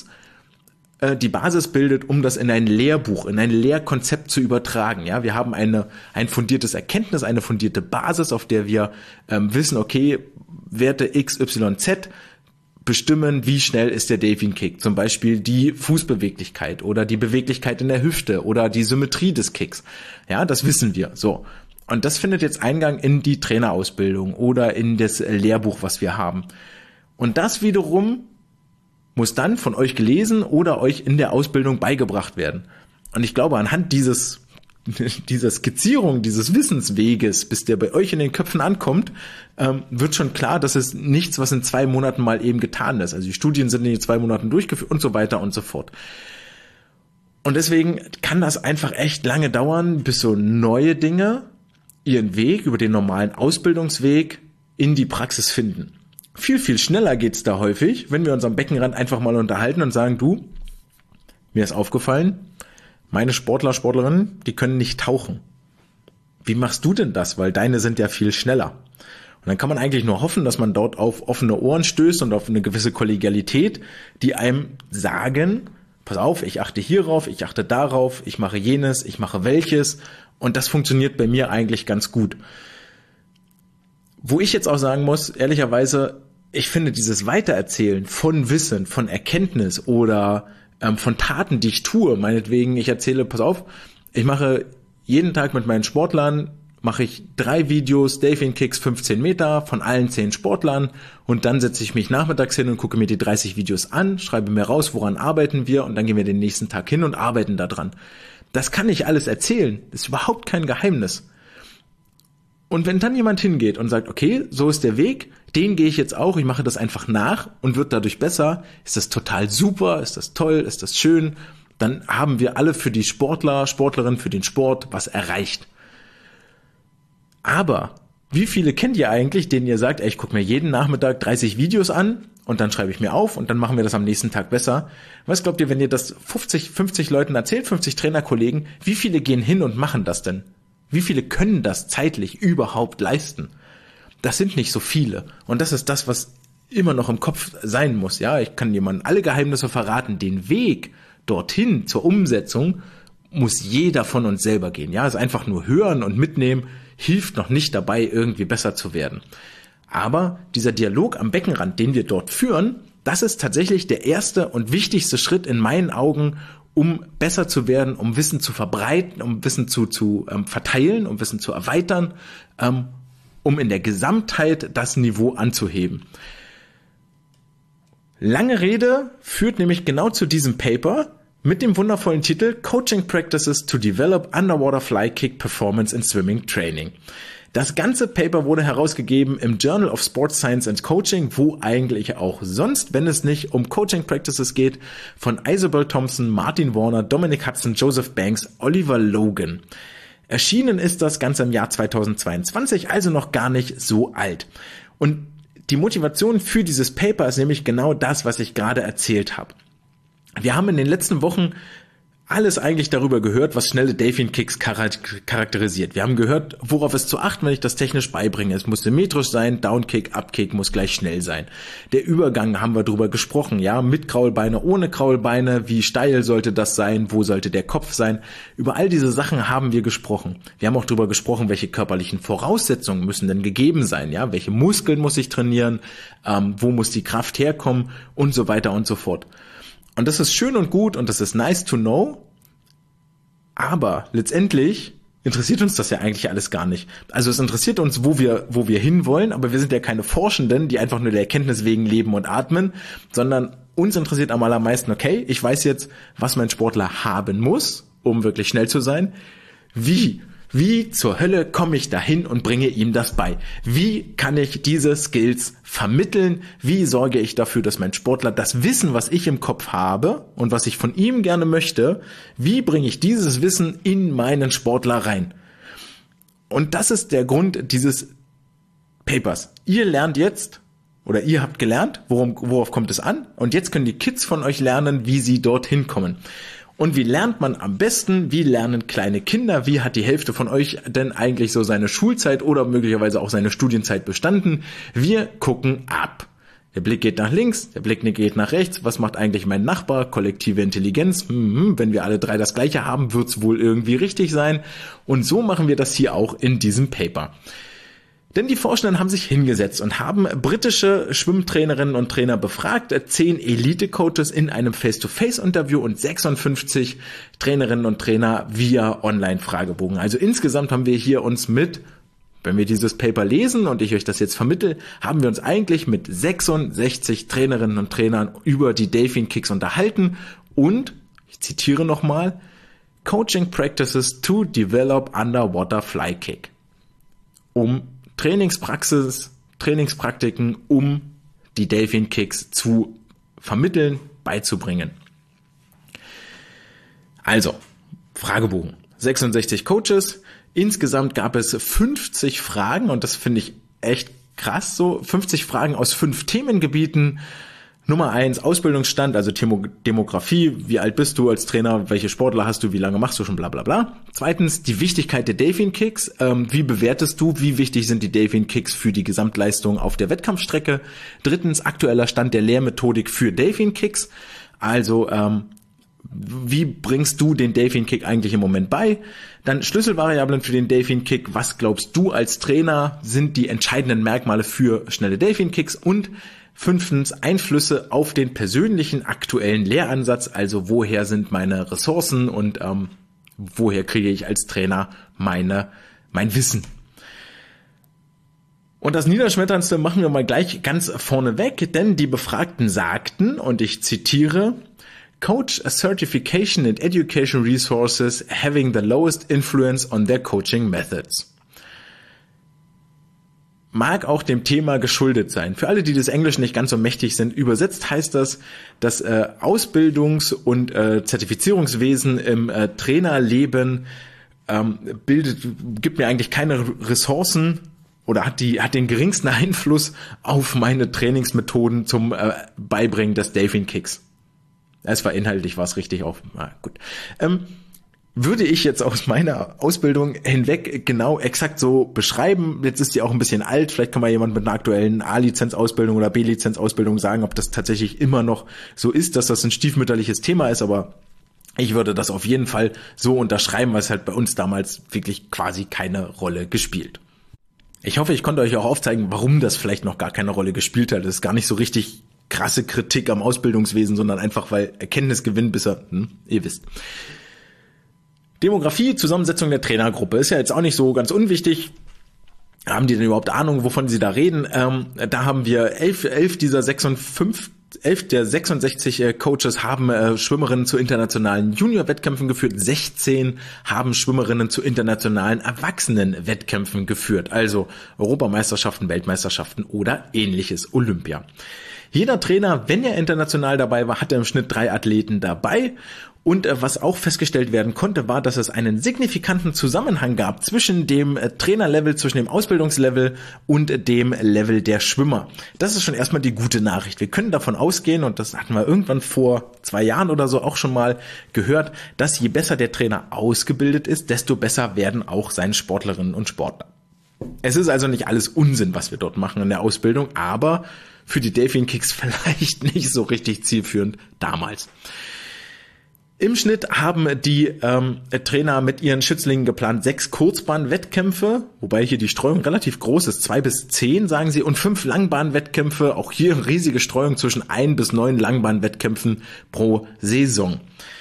die Basis bildet, um das in ein Lehrbuch, in ein Lehrkonzept zu übertragen. Ja, wir haben ein fundiertes Erkenntnis, eine fundierte Basis, auf der wir wissen, okay, Werte X, Y, Z bestimmen, wie schnell ist der Delfin Kick. Zum Beispiel die Fußbeweglichkeit oder die Beweglichkeit in der Hüfte oder die Symmetrie des Kicks. Ja, das wissen wir. So. Und das findet jetzt Eingang in die Trainerausbildung oder in das Lehrbuch, was wir haben. Und das wiederum muss dann von euch gelesen oder euch in der Ausbildung beigebracht werden. Und ich glaube, anhand dieses dieser Skizzierung dieses Wissensweges, bis der bei euch in den Köpfen ankommt, wird schon klar, dass es nichts, was in 2 Monaten mal eben getan ist. Also die Studien sind in den 2 Monaten durchgeführt und so weiter und so fort. Und deswegen kann das einfach echt lange dauern, bis so neue Dinge ihren Weg über den normalen Ausbildungsweg in die Praxis finden. Viel, viel schneller geht's da häufig, wenn wir uns am Beckenrand einfach mal unterhalten und sagen, du, mir ist aufgefallen, meine Sportler, Sportlerinnen, die können nicht tauchen. Wie machst du denn das? Weil deine sind ja viel schneller. Und dann kann man eigentlich nur hoffen, dass man dort auf offene Ohren stößt und auf eine gewisse Kollegialität, die einem sagen, pass auf, ich achte hierauf, ich achte darauf, ich mache jenes, ich mache welches. Und das funktioniert bei mir eigentlich ganz gut. Wo ich jetzt auch sagen muss, ehrlicherweise, ich finde dieses Weitererzählen von Wissen, von Erkenntnis oder von Taten, die ich tue, meinetwegen, ich erzähle, pass auf, ich mache jeden Tag mit meinen Sportlern, mache ich 3 Videos, Delfin Kicks 15 Meter von allen 10 Sportlern und dann setze ich mich nachmittags hin und gucke mir die 30 Videos an, schreibe mir raus, woran arbeiten wir und dann gehen wir den nächsten Tag hin und arbeiten da dran. Das kann ich alles erzählen, das ist überhaupt kein Geheimnis. Und wenn dann jemand hingeht und sagt, okay, so ist der Weg, den gehe ich jetzt auch, ich mache das einfach nach und wird dadurch besser, ist das total super, ist das toll, ist das schön, dann haben wir alle für die Sportler, Sportlerinnen, für den Sport was erreicht. Aber wie viele kennt ihr eigentlich, denen ihr sagt, ey, ich gucke mir jeden Nachmittag 30 Videos an und dann schreibe ich mir auf und dann machen wir das am nächsten Tag besser? Was glaubt ihr, wenn ihr das 50 Leuten erzählt, 50 Trainerkollegen, wie viele gehen hin und machen das denn? Wie viele können das zeitlich überhaupt leisten? Das sind nicht so viele. Und das ist das, was immer noch im Kopf sein muss. Ja, ich kann jemandem alle Geheimnisse verraten. Den Weg dorthin zur Umsetzung muss jeder von uns selber gehen. Ja, also einfach nur hören und mitnehmen hilft noch nicht dabei, irgendwie besser zu werden. Aber dieser Dialog am Beckenrand, den wir dort führen, das ist tatsächlich der erste und wichtigste Schritt in meinen Augen, um besser zu werden, um Wissen zu verbreiten, um Wissen zu verteilen, um Wissen zu erweitern, um in der Gesamtheit das Niveau anzuheben. Lange Rede führt nämlich genau zu diesem Paper mit dem wundervollen Titel Coaching Practices to Develop Underwater Fly Kick Performance in Swimming Training. Das ganze Paper wurde herausgegeben im Journal of Sports Science and Coaching, wo eigentlich auch sonst, wenn es nicht um Coaching Practices geht, von Isabel Thompson, Martin Warner, Dominic Hudson, Joseph Banks, Oliver Logan. Erschienen ist das Ganze im Jahr 2022, also noch gar nicht so alt. Und die Motivation für dieses Paper ist nämlich genau das, was ich gerade erzählt habe. Wir haben in den letzten Wochen alles eigentlich darüber gehört, was schnelle Delfin-Kicks charakterisiert. Wir haben gehört, worauf es zu achten, wenn ich das technisch beibringe. Es muss symmetrisch sein, Downkick, Upkick muss gleich schnell sein. Der Übergang haben wir drüber gesprochen, ja, mit Kraulbeine, ohne Kraulbeine, wie steil sollte das sein, wo sollte der Kopf sein. Über all diese Sachen haben wir gesprochen. Wir haben auch darüber gesprochen, welche körperlichen Voraussetzungen müssen denn gegeben sein, ja, welche Muskeln muss ich trainieren, wo muss die Kraft herkommen und so weiter und so fort. Und das ist schön und gut und das ist nice to know, aber letztendlich interessiert uns das ja eigentlich alles gar nicht. Also es interessiert uns, wo wir hinwollen, aber wir sind ja keine Forschenden, die einfach nur der Erkenntnis wegen leben und atmen, sondern uns interessiert am allermeisten, okay, ich weiß jetzt, was mein Sportler haben muss, um wirklich schnell zu sein. Wie zur Hölle komme ich dahin und bringe ihm das bei? Wie kann ich diese Skills vermitteln? Wie sorge ich dafür, dass mein Sportler das Wissen, was ich im Kopf habe und was ich von ihm gerne möchte, wie bringe ich dieses Wissen in meinen Sportler rein? Und das ist der Grund dieses Papers. Ihr lernt jetzt oder ihr habt gelernt, worauf kommt es an? Und jetzt können die Kids von euch lernen, wie sie dorthin kommen. Und wie lernt man am besten? Wie lernen kleine Kinder? Wie hat die Hälfte von euch denn eigentlich so seine Schulzeit oder möglicherweise auch seine Studienzeit bestanden? Wir gucken ab. Der Blick geht nach links, der Blick geht nach rechts. Was macht eigentlich mein Nachbar? Kollektive Intelligenz. Wenn wir alle 3 das Gleiche haben, wird's wohl irgendwie richtig sein. Und so machen wir das hier auch in diesem Paper. Denn die Forschenden haben sich hingesetzt und haben britische Schwimmtrainerinnen und Trainer befragt, 10 Elite-Coaches in einem Face-to-Face-Interview und 56 Trainerinnen und Trainer via Online-Fragebogen. Also insgesamt haben wir hier uns wenn wir dieses Paper lesen und ich euch das jetzt vermittle, haben wir uns eigentlich mit 66 Trainerinnen und Trainern über die Delfin Kicks unterhalten und, ich zitiere nochmal, Coaching Practices to Develop Underwater Fly Kick. Um Trainingspraktiken, um die Delfin Kicks zu vermitteln, beizubringen. Also, Fragebogen. 66 Coaches. Insgesamt gab es 50 Fragen und das finde ich echt krass so. 50 Fragen aus 5 Themengebieten. Nummer 1, Ausbildungsstand, also Demografie. Wie alt bist du als Trainer? Welche Sportler hast du? Wie lange machst du schon? Bla bla bla. Zweitens, die Wichtigkeit der Delfin Kicks. Wie bewertest du? Wie wichtig sind die Delfin Kicks für die Gesamtleistung auf der Wettkampfstrecke? Drittens, aktueller Stand der Lehrmethodik für Delfin Kicks. Also, wie bringst du den Delfin Kick eigentlich im Moment bei? Dann Schlüsselvariablen für den Delfin Kick. Was glaubst du als Trainer sind die entscheidenden Merkmale für schnelle Delfin Kicks? Und 5. Einflüsse auf den persönlichen aktuellen Lehransatz, also woher sind meine Ressourcen und woher kriege ich als Trainer mein Wissen. Und das Niederschmetterndste machen wir mal gleich ganz vorne weg, denn die Befragten sagten, und ich zitiere, Coach Certification and Education Resources having the lowest influence on their coaching methods. Mag auch dem Thema geschuldet sein. Für alle, die des Englischen nicht ganz so mächtig sind, übersetzt heißt das, das Ausbildungs- und Zertifizierungswesen im Trainerleben gibt mir eigentlich keine Ressourcen oder hat den geringsten Einfluss auf meine Trainingsmethoden zum Beibringen des Delfin Kicks. Es war inhaltlich, war es richtig auch. Gut. Würde ich jetzt aus meiner Ausbildung hinweg genau exakt so beschreiben. Jetzt ist die auch ein bisschen alt. Vielleicht kann mal jemand mit einer aktuellen A-Lizenz-Ausbildung oder B-Lizenz-Ausbildung sagen, ob das tatsächlich immer noch so ist, dass das ein stiefmütterliches Thema ist. Aber ich würde das auf jeden Fall so unterschreiben, weil es halt bei uns damals wirklich quasi keine Rolle gespielt. Ich hoffe, ich konnte euch auch aufzeigen, warum das vielleicht noch gar keine Rolle gespielt hat. Das ist gar nicht so richtig krasse Kritik am Ausbildungswesen, sondern einfach, weil Erkenntnisgewinn ihr wisst. Demografie, Zusammensetzung der Trainergruppe ist ja jetzt auch nicht so ganz unwichtig. Haben die denn überhaupt Ahnung, wovon sie da reden? Da haben wir 11 der 66 Coaches haben Schwimmerinnen zu internationalen Junior-Wettkämpfen geführt. 16 haben Schwimmerinnen zu internationalen Erwachsenen-Wettkämpfen geführt. Also Europameisterschaften, Weltmeisterschaften oder ähnliches, Olympia. Jeder Trainer, wenn er international dabei war, hatte im Schnitt 3 Athleten dabei. Und was auch festgestellt werden konnte, war, dass es einen signifikanten Zusammenhang gab zwischen dem Trainerlevel, zwischen dem Ausbildungslevel und dem Level der Schwimmer. Das ist schon erstmal die gute Nachricht. Wir können davon ausgehen, und das hatten wir irgendwann vor 2 Jahren oder so auch schon mal gehört, dass je besser der Trainer ausgebildet ist, desto besser werden auch seine Sportlerinnen und Sportler. Es ist also nicht alles Unsinn, was wir dort machen in der Ausbildung, aber für die Delfin Kicks vielleicht nicht so richtig zielführend damals. Im Schnitt haben die Trainer mit ihren Schützlingen geplant 6 Kurzbahn-Wettkämpfe, wobei hier die Streuung relativ groß ist, 2 bis 10 sagen sie, und 5 Langbahn-Wettkämpfe, auch hier eine riesige Streuung zwischen 1 bis 9 Langbahn-Wettkämpfen pro Saison.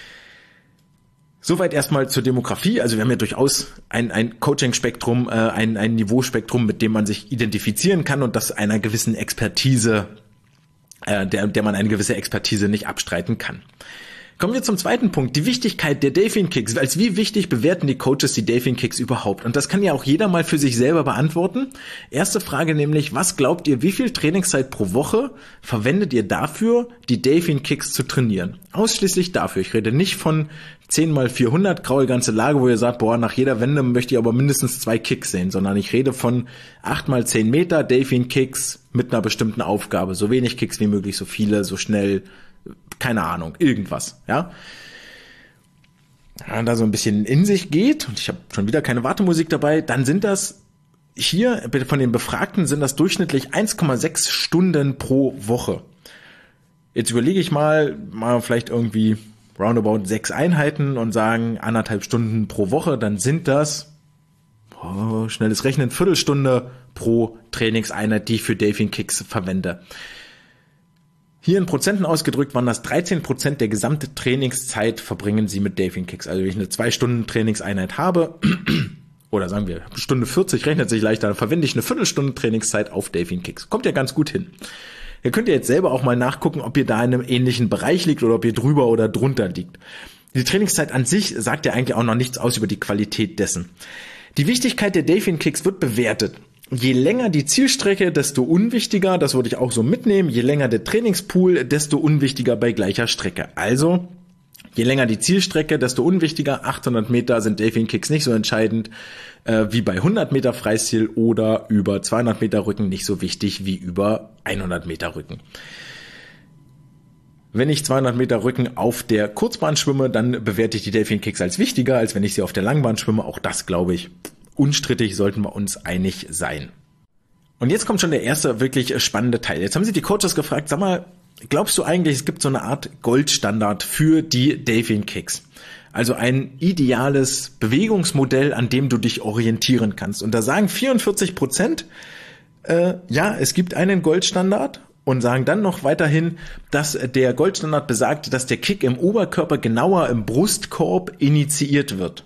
Soweit erstmal zur Demografie. Also wir haben ja durchaus ein Coaching-Spektrum, ein Niveauspektrum, mit dem man sich identifizieren kann und das einer gewissen Expertise, der man eine gewisse Expertise nicht abstreiten kann. Kommen wir zum zweiten Punkt, die Wichtigkeit der Delfin Kicks. Als wie wichtig bewerten die Coaches die Delfin Kicks überhaupt? Und das kann ja auch jeder mal für sich selber beantworten. Erste Frage nämlich, was glaubt ihr, wie viel Trainingszeit pro Woche verwendet ihr dafür, die Delfin Kicks zu trainieren? Ausschließlich dafür. Ich rede nicht von 10x400 graue ganze Lage, wo ihr sagt, nach jeder Wende möchte ich aber mindestens 2 Kicks sehen, sondern ich rede von 8x10 Meter Delfin Kicks mit einer bestimmten Aufgabe. So wenig Kicks wie möglich, so viele, so schnell, keine Ahnung, irgendwas, ja. Wenn man da so ein bisschen in sich geht, und ich habe schon wieder keine Wartemusik dabei, dann sind das hier, von den Befragten sind das durchschnittlich 1,6 Stunden pro Woche. Jetzt überlege ich mal vielleicht irgendwie roundabout 6 Einheiten und sagen 1,5 Stunden pro Woche, dann sind das, schnelles Rechnen, Viertelstunde pro Trainingseinheit, die ich für Delfin Kicks verwende. Hier in Prozenten ausgedrückt waren das 13% der gesamte Trainingszeit verbringen sie mit Delfin Kicks. Also wenn ich eine 2 Stunden Trainingseinheit habe, oder sagen wir Stunde 40, rechnet sich leichter, dann verwende ich eine Viertelstunde Trainingszeit auf Delfin Kicks. Kommt ja ganz gut hin. Ihr könnt jetzt selber auch mal nachgucken, ob ihr da in einem ähnlichen Bereich liegt oder ob ihr drüber oder drunter liegt. Die Trainingszeit an sich sagt ja eigentlich auch noch nichts aus über die Qualität dessen. Die Wichtigkeit der Delfin Kicks wird bewertet. Je länger die Zielstrecke, desto unwichtiger, das würde ich auch so mitnehmen. Je länger der Trainingspool, desto unwichtiger bei gleicher Strecke. Also, je länger die Zielstrecke, desto unwichtiger. 800 Meter sind Delfin Kicks nicht so entscheidend wie bei 100 Meter Freistil oder über 200 Meter Rücken nicht so wichtig wie über 100 Meter Rücken. Wenn ich 200 Meter Rücken auf der Kurzbahn schwimme, dann bewerte ich die Delfin Kicks als wichtiger, als wenn ich sie auf der Langbahn schwimme. Auch das, glaube ich, unstrittig, sollten wir uns einig sein. Und jetzt kommt schon der erste wirklich spannende Teil. Jetzt haben sich die Coaches gefragt, sag mal, glaubst du eigentlich, es gibt so eine Art Goldstandard für die Delfin Kicks? Also ein ideales Bewegungsmodell, an dem du dich orientieren kannst. Und da sagen 44%, ja, es gibt einen Goldstandard. Und sagen dann noch weiterhin, dass der Goldstandard besagt, dass der Kick im Oberkörper genauer im Brustkorb initiiert wird.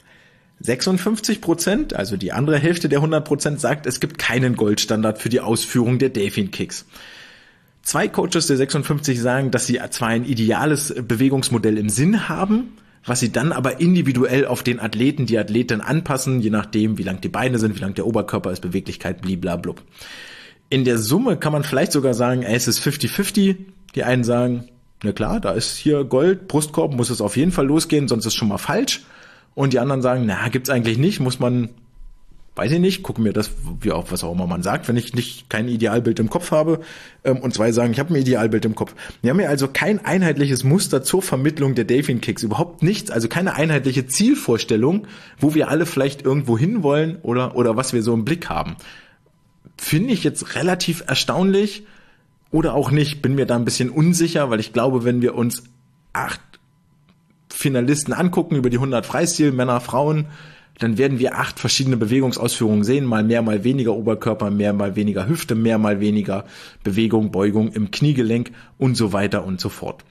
56%, also die andere Hälfte der 100%, sagt, es gibt keinen Goldstandard für die Ausführung der Delfin Kicks. 2 Coaches der 56 sagen, dass sie zwar ein ideales Bewegungsmodell im Sinn haben, was sie dann aber individuell auf den Athleten, die Athletin anpassen, je nachdem, wie lang die Beine sind, wie lang der Oberkörper ist, Beweglichkeit, bliblablub. In der Summe kann man vielleicht sogar sagen, es ist 50-50. Die einen sagen, na klar, da ist hier Gold, Brustkorb, muss es auf jeden Fall losgehen, sonst ist schon mal falsch. Und die anderen sagen, na, gibt's eigentlich nicht, muss man, weiß ich nicht, gucken mir das, wie auch, was auch immer man sagt, wenn ich kein Idealbild im Kopf habe. Und 2 sagen, ich habe ein Idealbild im Kopf. Wir haben ja also kein einheitliches Muster zur Vermittlung der Delfin Kicks, überhaupt nichts, also keine einheitliche Zielvorstellung, wo wir alle vielleicht irgendwo hinwollen oder was wir so im Blick haben. Finde ich jetzt relativ erstaunlich oder auch nicht, bin mir da ein bisschen unsicher, weil ich glaube, wenn wir uns 8 Finalisten angucken über die 100 Freistil, Männer, Frauen, dann werden wir 8 verschiedene Bewegungsausführungen sehen, mal mehr, mal weniger Oberkörper, mehr, mal weniger Hüfte, mehr, mal weniger Bewegung, Beugung im Kniegelenk und so weiter und so fort.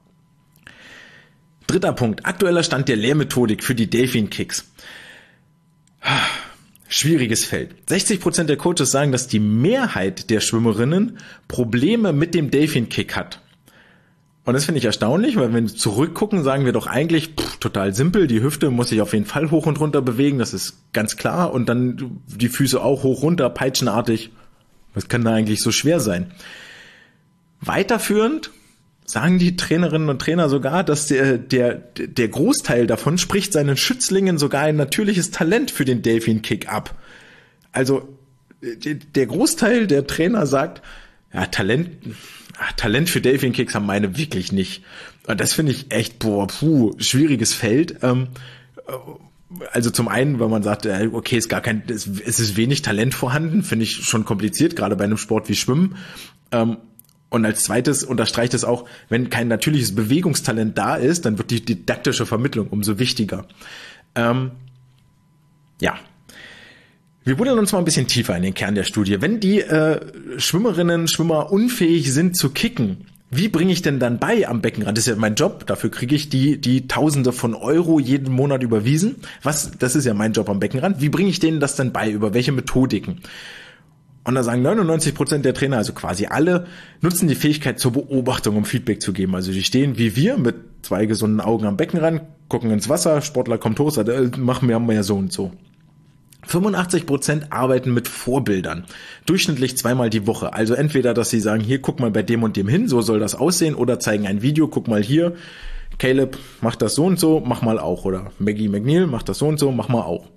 3. Punkt, aktueller Stand der Lehrmethodik für die Delfin Kicks. Schwieriges Feld. 60% der Coaches sagen, dass die Mehrheit der Schwimmerinnen Probleme mit dem Delfin Kick hat. Und das finde ich erstaunlich, weil wenn wir zurückgucken, sagen wir doch eigentlich, total simpel, die Hüfte muss sich auf jeden Fall hoch und runter bewegen, das ist ganz klar. Und dann die Füße auch hoch, runter, peitschenartig. Was kann da eigentlich so schwer sein? Weiterführend sagen die Trainerinnen und Trainer sogar, dass der Großteil davon spricht seinen Schützlingen sogar ein natürliches Talent für den Delfin Kick ab. Also der Großteil der Trainer sagt, ja, Talent für Delfin Kicks haben meine wirklich nicht. Und das finde ich echt, schwieriges Feld. Also zum einen, weil man sagt, okay, es ist wenig Talent vorhanden, finde ich schon kompliziert, gerade bei einem Sport wie Schwimmen. Und als zweites unterstreicht es auch, wenn kein natürliches Bewegungstalent da ist, dann wird die didaktische Vermittlung umso wichtiger. Ja. Wir buddeln uns mal ein bisschen tiefer in den Kern der Studie. Wenn die Schwimmerinnen, Schwimmer unfähig sind zu kicken, wie bringe ich denn dann bei am Beckenrand? Das ist ja mein Job, dafür kriege ich die Tausende von Euro jeden Monat überwiesen. Das ist ja mein Job am Beckenrand. Wie bringe ich denen das denn bei? Über welche Methodiken? Und da sagen 99% der Trainer, also quasi alle, nutzen die Fähigkeit zur Beobachtung, um Feedback zu geben. Also die stehen wie wir mit 2 gesunden Augen am Beckenrand, gucken ins Wasser, Sportler kommt hoch, sagt, machen wir ja so und so. 85% arbeiten mit Vorbildern, durchschnittlich 2-mal die Woche. Also entweder, dass sie sagen, hier, guck mal bei dem und dem hin, so soll das aussehen, oder zeigen ein Video, guck mal hier, Caleb macht das so und so, mach mal auch, oder Maggie McNeil macht das so und so, mach mal auch.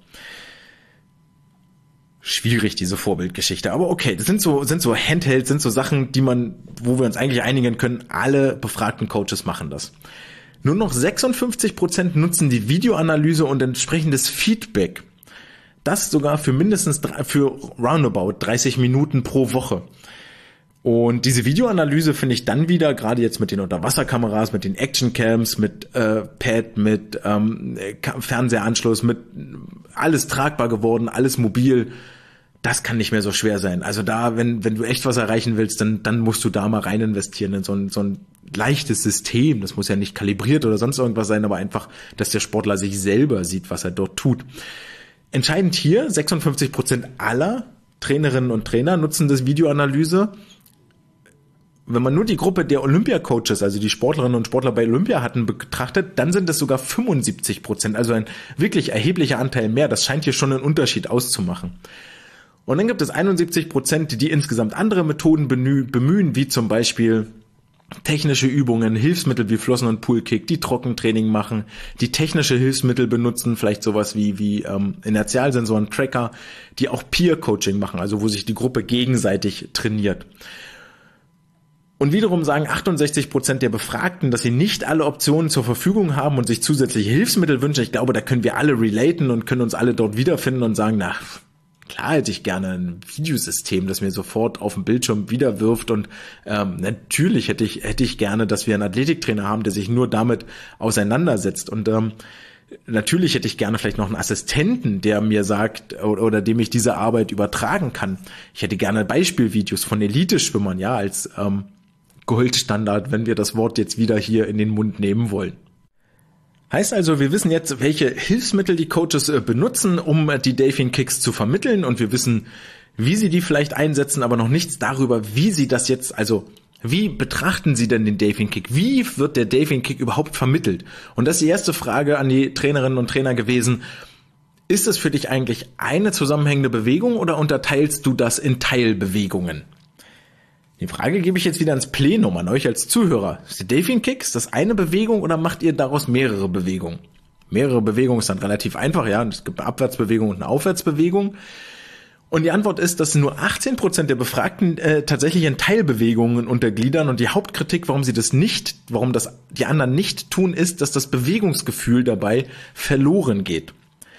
Schwierig, diese Vorbildgeschichte, aber okay, das sind so Handhelds, sind so Sachen, wo wir uns eigentlich einigen können, alle befragten Coaches machen das. Nur noch 56% nutzen die Videoanalyse und entsprechendes Feedback. Das sogar für roundabout 30 Minuten pro Woche. Und diese Videoanalyse finde ich dann wieder, gerade jetzt mit den Unterwasserkameras, mit den Actioncams, mit Pad, mit Fernsehanschluss, mit alles tragbar geworden, alles mobil, das kann nicht mehr so schwer sein. Also da, wenn du echt was erreichen willst, dann musst du da mal rein investieren in so ein leichtes System. Das muss ja nicht kalibriert oder sonst irgendwas sein, aber einfach, dass der Sportler sich selber sieht, was er dort tut. Entscheidend hier, 56% aller Trainerinnen und Trainer nutzen das Videoanalyse. wenn man nur die Gruppe der Olympia-Coaches, also die Sportlerinnen und Sportler bei Olympia hatten, betrachtet, dann sind es sogar 75%, also ein wirklich erheblicher Anteil mehr. Das scheint hier schon einen Unterschied auszumachen. Und dann gibt es 71%, die insgesamt andere Methoden bemühen, wie zum Beispiel technische Übungen, Hilfsmittel wie Flossen und Poolkick, die Trockentraining machen, die technische Hilfsmittel benutzen, vielleicht sowas wie Inertialsensoren, Tracker, die auch Peer-Coaching machen, also wo sich die Gruppe gegenseitig trainiert. Und wiederum sagen 68% der Befragten, dass sie nicht alle Optionen zur Verfügung haben und sich zusätzliche Hilfsmittel wünschen. Ich glaube, da können wir alle relaten und können uns alle dort wiederfinden und sagen, na, klar hätte ich gerne ein Videosystem, das mir sofort auf dem Bildschirm wiederwirft und natürlich hätte ich gerne, dass wir einen Athletiktrainer haben, der sich nur damit auseinandersetzt und natürlich hätte ich gerne vielleicht noch einen Assistenten, der mir sagt oder dem ich diese Arbeit übertragen kann. Ich hätte gerne Beispielvideos von Elite-Schwimmern, ja, als Goldstandard, wenn wir das Wort jetzt wieder hier in den Mund nehmen wollen. Heißt also, wir wissen jetzt, welche Hilfsmittel die Coaches benutzen, um die Delfin Kicks zu vermitteln und wir wissen, wie sie die vielleicht einsetzen, aber noch nichts darüber, wie sie das jetzt, also wie betrachten sie denn den Delfin Kick? Wie wird der Delfin Kick überhaupt vermittelt? Und das ist die erste Frage an die Trainerinnen und Trainer gewesen. Ist es für dich eigentlich eine zusammenhängende Bewegung oder unterteilst du das in Teilbewegungen? Die Frage gebe ich jetzt wieder ans Plenum, an euch als Zuhörer. Ist der Delfin Kick, ist das eine Bewegung oder macht ihr daraus mehrere Bewegungen? Mehrere Bewegungen ist dann relativ einfach, ja. Es gibt eine Abwärtsbewegung und eine Aufwärtsbewegung. Und die Antwort ist, dass nur 18% der Befragten tatsächlich in Teilbewegungen untergliedern. Und die Hauptkritik, warum das die anderen nicht tun, ist, dass das Bewegungsgefühl dabei verloren geht.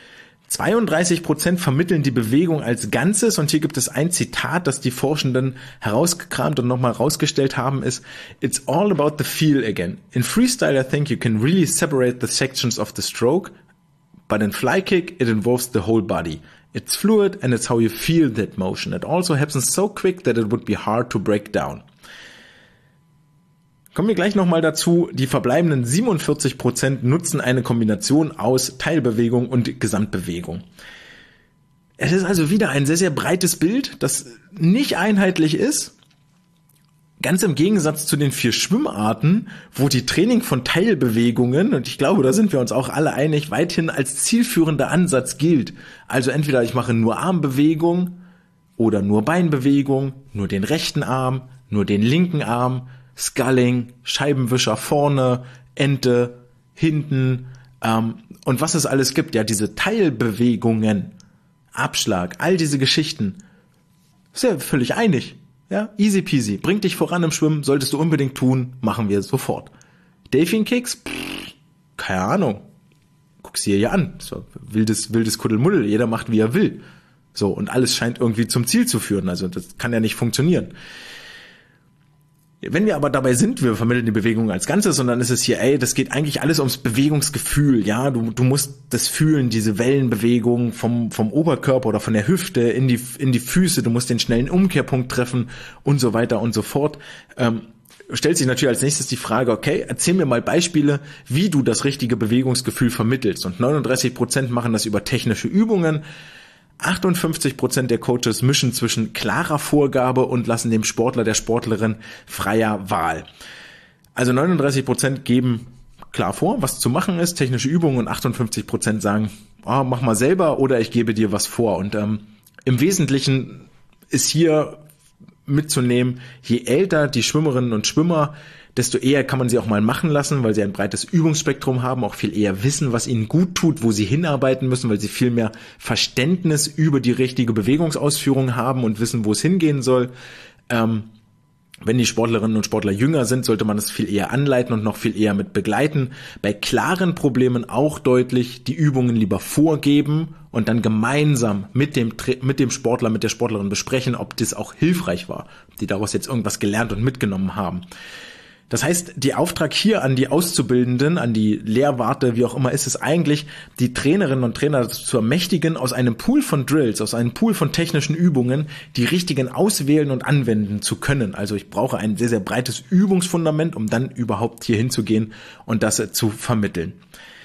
32% vermitteln die Bewegung als Ganzes und hier gibt es ein Zitat, das die Forschenden herausgekramt und nochmal rausgestellt haben, ist "It's all about the feel again. In freestyle I think you can really separate the sections of the stroke, but in fly kick it involves the whole body. It's fluid and it's how you feel that motion. It also happens so quick that it would be hard to break down." Kommen wir gleich nochmal dazu, die verbleibenden 47% nutzen eine Kombination aus Teilbewegung und Gesamtbewegung. Es ist also wieder ein sehr, sehr breites Bild, das nicht einheitlich ist. Ganz im Gegensatz zu den 4 Schwimmarten, wo die Training von Teilbewegungen, und ich glaube, da sind wir uns auch alle einig, weithin als zielführender Ansatz gilt. Also entweder ich mache nur Armbewegung oder nur Beinbewegung, nur den rechten Arm, nur den linken Arm, Sculling, Scheibenwischer vorne, Ente, hinten und was es alles gibt. Ja, diese Teilbewegungen, Abschlag, all diese Geschichten, ist ja völlig einig. Ja, easy peasy, bringt dich voran im Schwimmen, solltest du unbedingt tun, machen wir sofort. Delfin Kicks, keine Ahnung, guck's dir ja an, so wildes Kuddelmuddel, jeder macht wie er will. So, und alles scheint irgendwie zum Ziel zu führen, also das kann ja nicht funktionieren. Wenn wir aber dabei sind, wir vermitteln die Bewegung als Ganzes und dann ist es hier, das geht eigentlich alles ums Bewegungsgefühl, ja, du musst das fühlen, diese Wellenbewegung vom Oberkörper oder von der Hüfte in die Füße, du musst den schnellen Umkehrpunkt treffen und so weiter und so fort. Stellt sich natürlich als nächstes die Frage, okay, erzähl mir mal Beispiele, wie du das richtige Bewegungsgefühl vermittelst und 39% machen das über technische Übungen. 58% der Coaches mischen zwischen klarer Vorgabe und lassen dem Sportler, der Sportlerin freier Wahl. Also 39% geben klar vor, was zu machen ist, technische Übungen und 58% sagen, mach mal selber oder ich gebe dir was vor. Und im Wesentlichen ist hier mitzunehmen, je älter die Schwimmerinnen und Schwimmer, desto eher kann man sie auch mal machen lassen, weil sie ein breites Übungsspektrum haben, auch viel eher wissen, was ihnen gut tut, wo sie hinarbeiten müssen, weil sie viel mehr Verständnis über die richtige Bewegungsausführung haben und wissen, wo es hingehen soll. Wenn die Sportlerinnen und Sportler jünger sind, sollte man es viel eher anleiten und noch viel eher mit begleiten. Bei klaren Problemen auch deutlich die Übungen lieber vorgeben und dann gemeinsam mit dem Sportler, mit der Sportlerin besprechen, ob das auch hilfreich war, ob die daraus jetzt irgendwas gelernt und mitgenommen haben. Das heißt, der Auftrag hier an die Auszubildenden, an die Lehrwarte, wie auch immer, ist es eigentlich, die Trainerinnen und Trainer zu ermächtigen, aus einem Pool von Drills, aus einem Pool von technischen Übungen, die richtigen auswählen und anwenden zu können. Also ich brauche ein sehr, sehr breites Übungsfundament, um dann überhaupt hier hinzugehen und das zu vermitteln.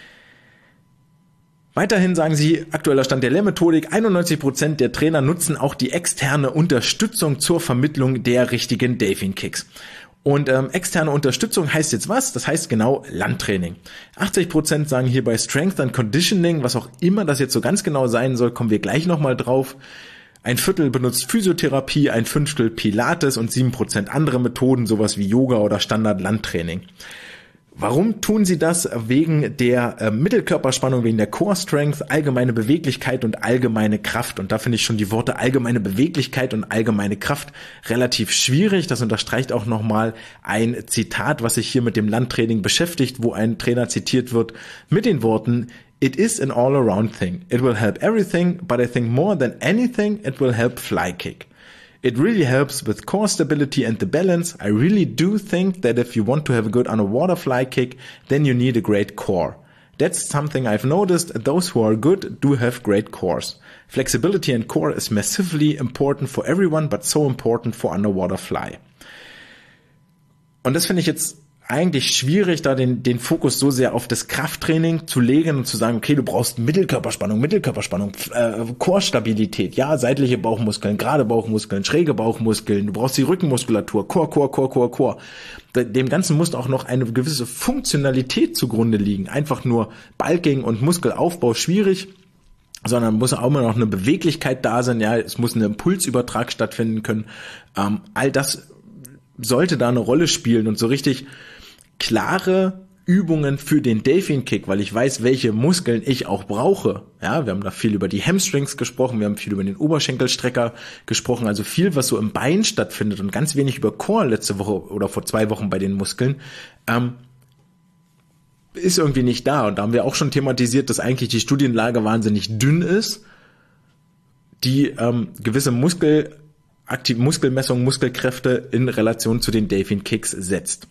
Weiterhin sagen sie, aktueller Stand der Lehrmethodik, 91% der Trainer nutzen auch die externe Unterstützung zur Vermittlung der richtigen Delfin Kicks. Und externe Unterstützung heißt jetzt was? Das heißt genau Landtraining. 80% sagen hier bei Strength and Conditioning, was auch immer das jetzt so ganz genau sein soll, kommen wir gleich nochmal drauf. 1/4 benutzt Physiotherapie, 1/5 Pilates und 7% andere Methoden, sowas wie Yoga oder Standard-Landtraining. Warum tun sie das? Wegen der Mittelkörperspannung, wegen der Core Strength, allgemeine Beweglichkeit und allgemeine Kraft. Und da finde ich schon die Worte allgemeine Beweglichkeit und allgemeine Kraft relativ schwierig. Das unterstreicht auch nochmal ein Zitat, was sich hier mit dem Landtraining beschäftigt, wo ein Trainer zitiert wird mit den Worten: "It is an all-around thing. It will help everything, but I think more than anything, it will help fly kick. It really helps with core stability and the balance. I really do think that if you want to have a good underwater fly kick, then you need a great core. That's something I've noticed. Those who are good do have great cores. Flexibility and core is massively important for everyone, but so important for underwater fly." Und das finde ich jetzt eigentlich schwierig, da den Fokus so sehr auf das Krafttraining zu legen und zu sagen, okay, du brauchst Mittelkörperspannung, Core-Stabilität, ja, seitliche Bauchmuskeln, gerade Bauchmuskeln, schräge Bauchmuskeln, du brauchst die Rückenmuskulatur, Core. Dem Ganzen muss auch noch eine gewisse Funktionalität zugrunde liegen. Einfach nur Bulking und Muskelaufbau schwierig, sondern muss auch immer noch eine Beweglichkeit da sein, ja, es muss ein Impulsübertrag stattfinden können. All das sollte da eine Rolle spielen und so richtig klare Übungen für den Delfin Kick, weil ich weiß, welche Muskeln ich auch brauche. Ja, wir haben da viel über die Hamstrings gesprochen, wir haben viel über den Oberschenkelstrecker gesprochen, also viel, was so im Bein stattfindet und ganz wenig über Core letzte Woche oder vor 2 Wochen bei den Muskeln, ist irgendwie nicht da. Und da haben wir auch schon thematisiert, dass eigentlich die Studienlage wahnsinnig dünn ist, die gewisse Muskelmessungen, Muskelkräfte in Relation zu den Delfin Kicks setzt.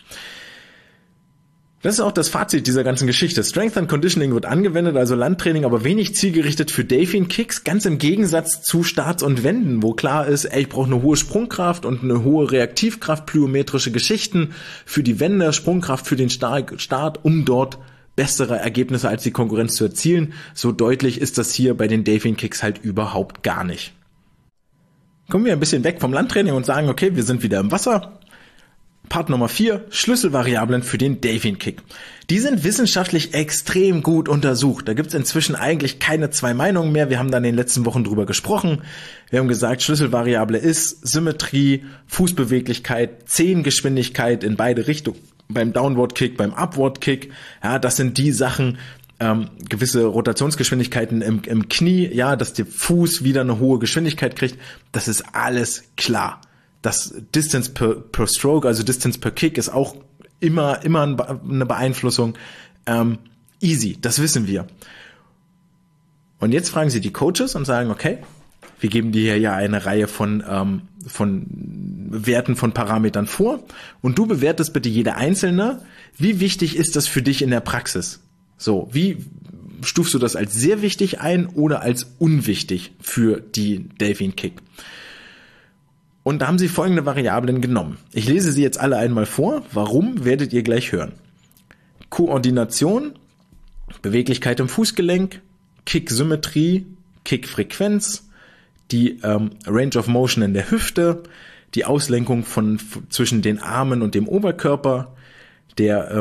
Das ist auch das Fazit dieser ganzen Geschichte. Strength and Conditioning wird angewendet, also Landtraining, aber wenig zielgerichtet für Delfin Kicks, ganz im Gegensatz zu Starts und Wenden, wo klar ist, ich brauche eine hohe Sprungkraft und eine hohe Reaktivkraft, plyometrische Geschichten für die Wende, Sprungkraft für den Start, um dort bessere Ergebnisse als die Konkurrenz zu erzielen. So deutlich ist das hier bei den Delfin Kicks halt überhaupt gar nicht. Kommen wir ein bisschen weg vom Landtraining und sagen, okay, wir sind wieder im Wasser. Part Nummer 4, Schlüsselvariablen für den Delfin Kick. Die sind wissenschaftlich extrem gut untersucht. Da gibt's inzwischen eigentlich keine 2 Meinungen mehr. Wir haben da in den letzten Wochen drüber gesprochen. Wir haben gesagt, Schlüsselvariable ist Symmetrie, Fußbeweglichkeit, Zehengeschwindigkeit in beide Richtungen. Beim Downward Kick, beim Upward Kick. Ja, das sind die Sachen, gewisse Rotationsgeschwindigkeiten im Knie, ja, dass der Fuß wieder eine hohe Geschwindigkeit kriegt. Das ist alles klar. Das Distance per Stroke, also Distance per Kick, ist auch immer eine Beeinflussung. Easy, das wissen wir. Und jetzt fragen Sie die Coaches und sagen, okay, wir geben dir hier ja eine Reihe von Werten, von Parametern vor und du bewertest bitte jede einzelne. Wie wichtig ist das für dich in der Praxis? So, wie stufst du das als sehr wichtig ein oder als unwichtig für die Delfin Kick? Und da haben sie folgende Variablen genommen. Ich lese sie jetzt alle einmal vor. Warum, werdet ihr gleich hören. Koordination, Beweglichkeit im Fußgelenk, Kick-Symmetrie, Kick-Frequenz, die Range of Motion in der Hüfte, die Auslenkung zwischen den Armen und dem Oberkörper, der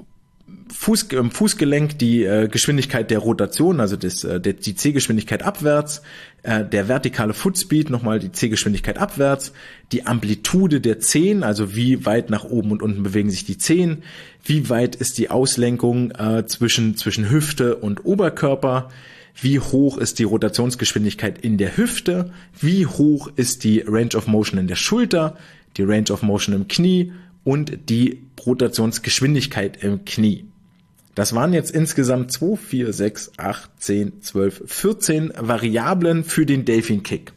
Fußgelenk, die Geschwindigkeit der Rotation, also die C-Geschwindigkeit abwärts, der vertikale Footspeed, nochmal die C-Geschwindigkeit abwärts, die Amplitude der Zehen, also wie weit nach oben und unten bewegen sich die Zehen, wie weit ist die Auslenkung zwischen Hüfte und Oberkörper, wie hoch ist die Rotationsgeschwindigkeit in der Hüfte, wie hoch ist die Range of Motion in der Schulter, die Range of Motion im Knie und die Rotationsgeschwindigkeit im Knie. Das waren jetzt insgesamt 2, 4, 6, 8, 10, 12, 14 Variablen für den Delfin Kick.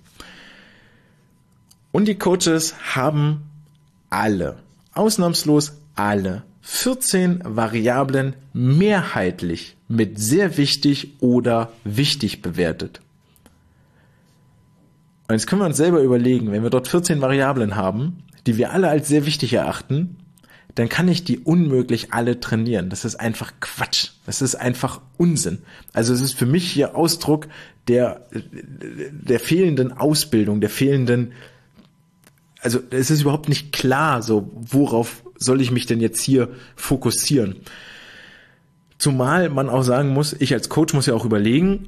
Und die Coaches haben alle, ausnahmslos alle, 14 Variablen mehrheitlich mit sehr wichtig oder wichtig bewertet. Und jetzt können wir uns selber überlegen, wenn wir dort 14 Variablen haben, die wir alle als sehr wichtig erachten, dann kann ich die unmöglich alle trainieren. Das ist einfach Quatsch. Das ist einfach Unsinn. Also es ist für mich hier Ausdruck der fehlenden Ausbildung, der fehlenden, also es ist überhaupt nicht klar, so worauf soll ich mich denn jetzt hier fokussieren. Zumal man auch sagen muss, ich als Coach muss ja auch überlegen,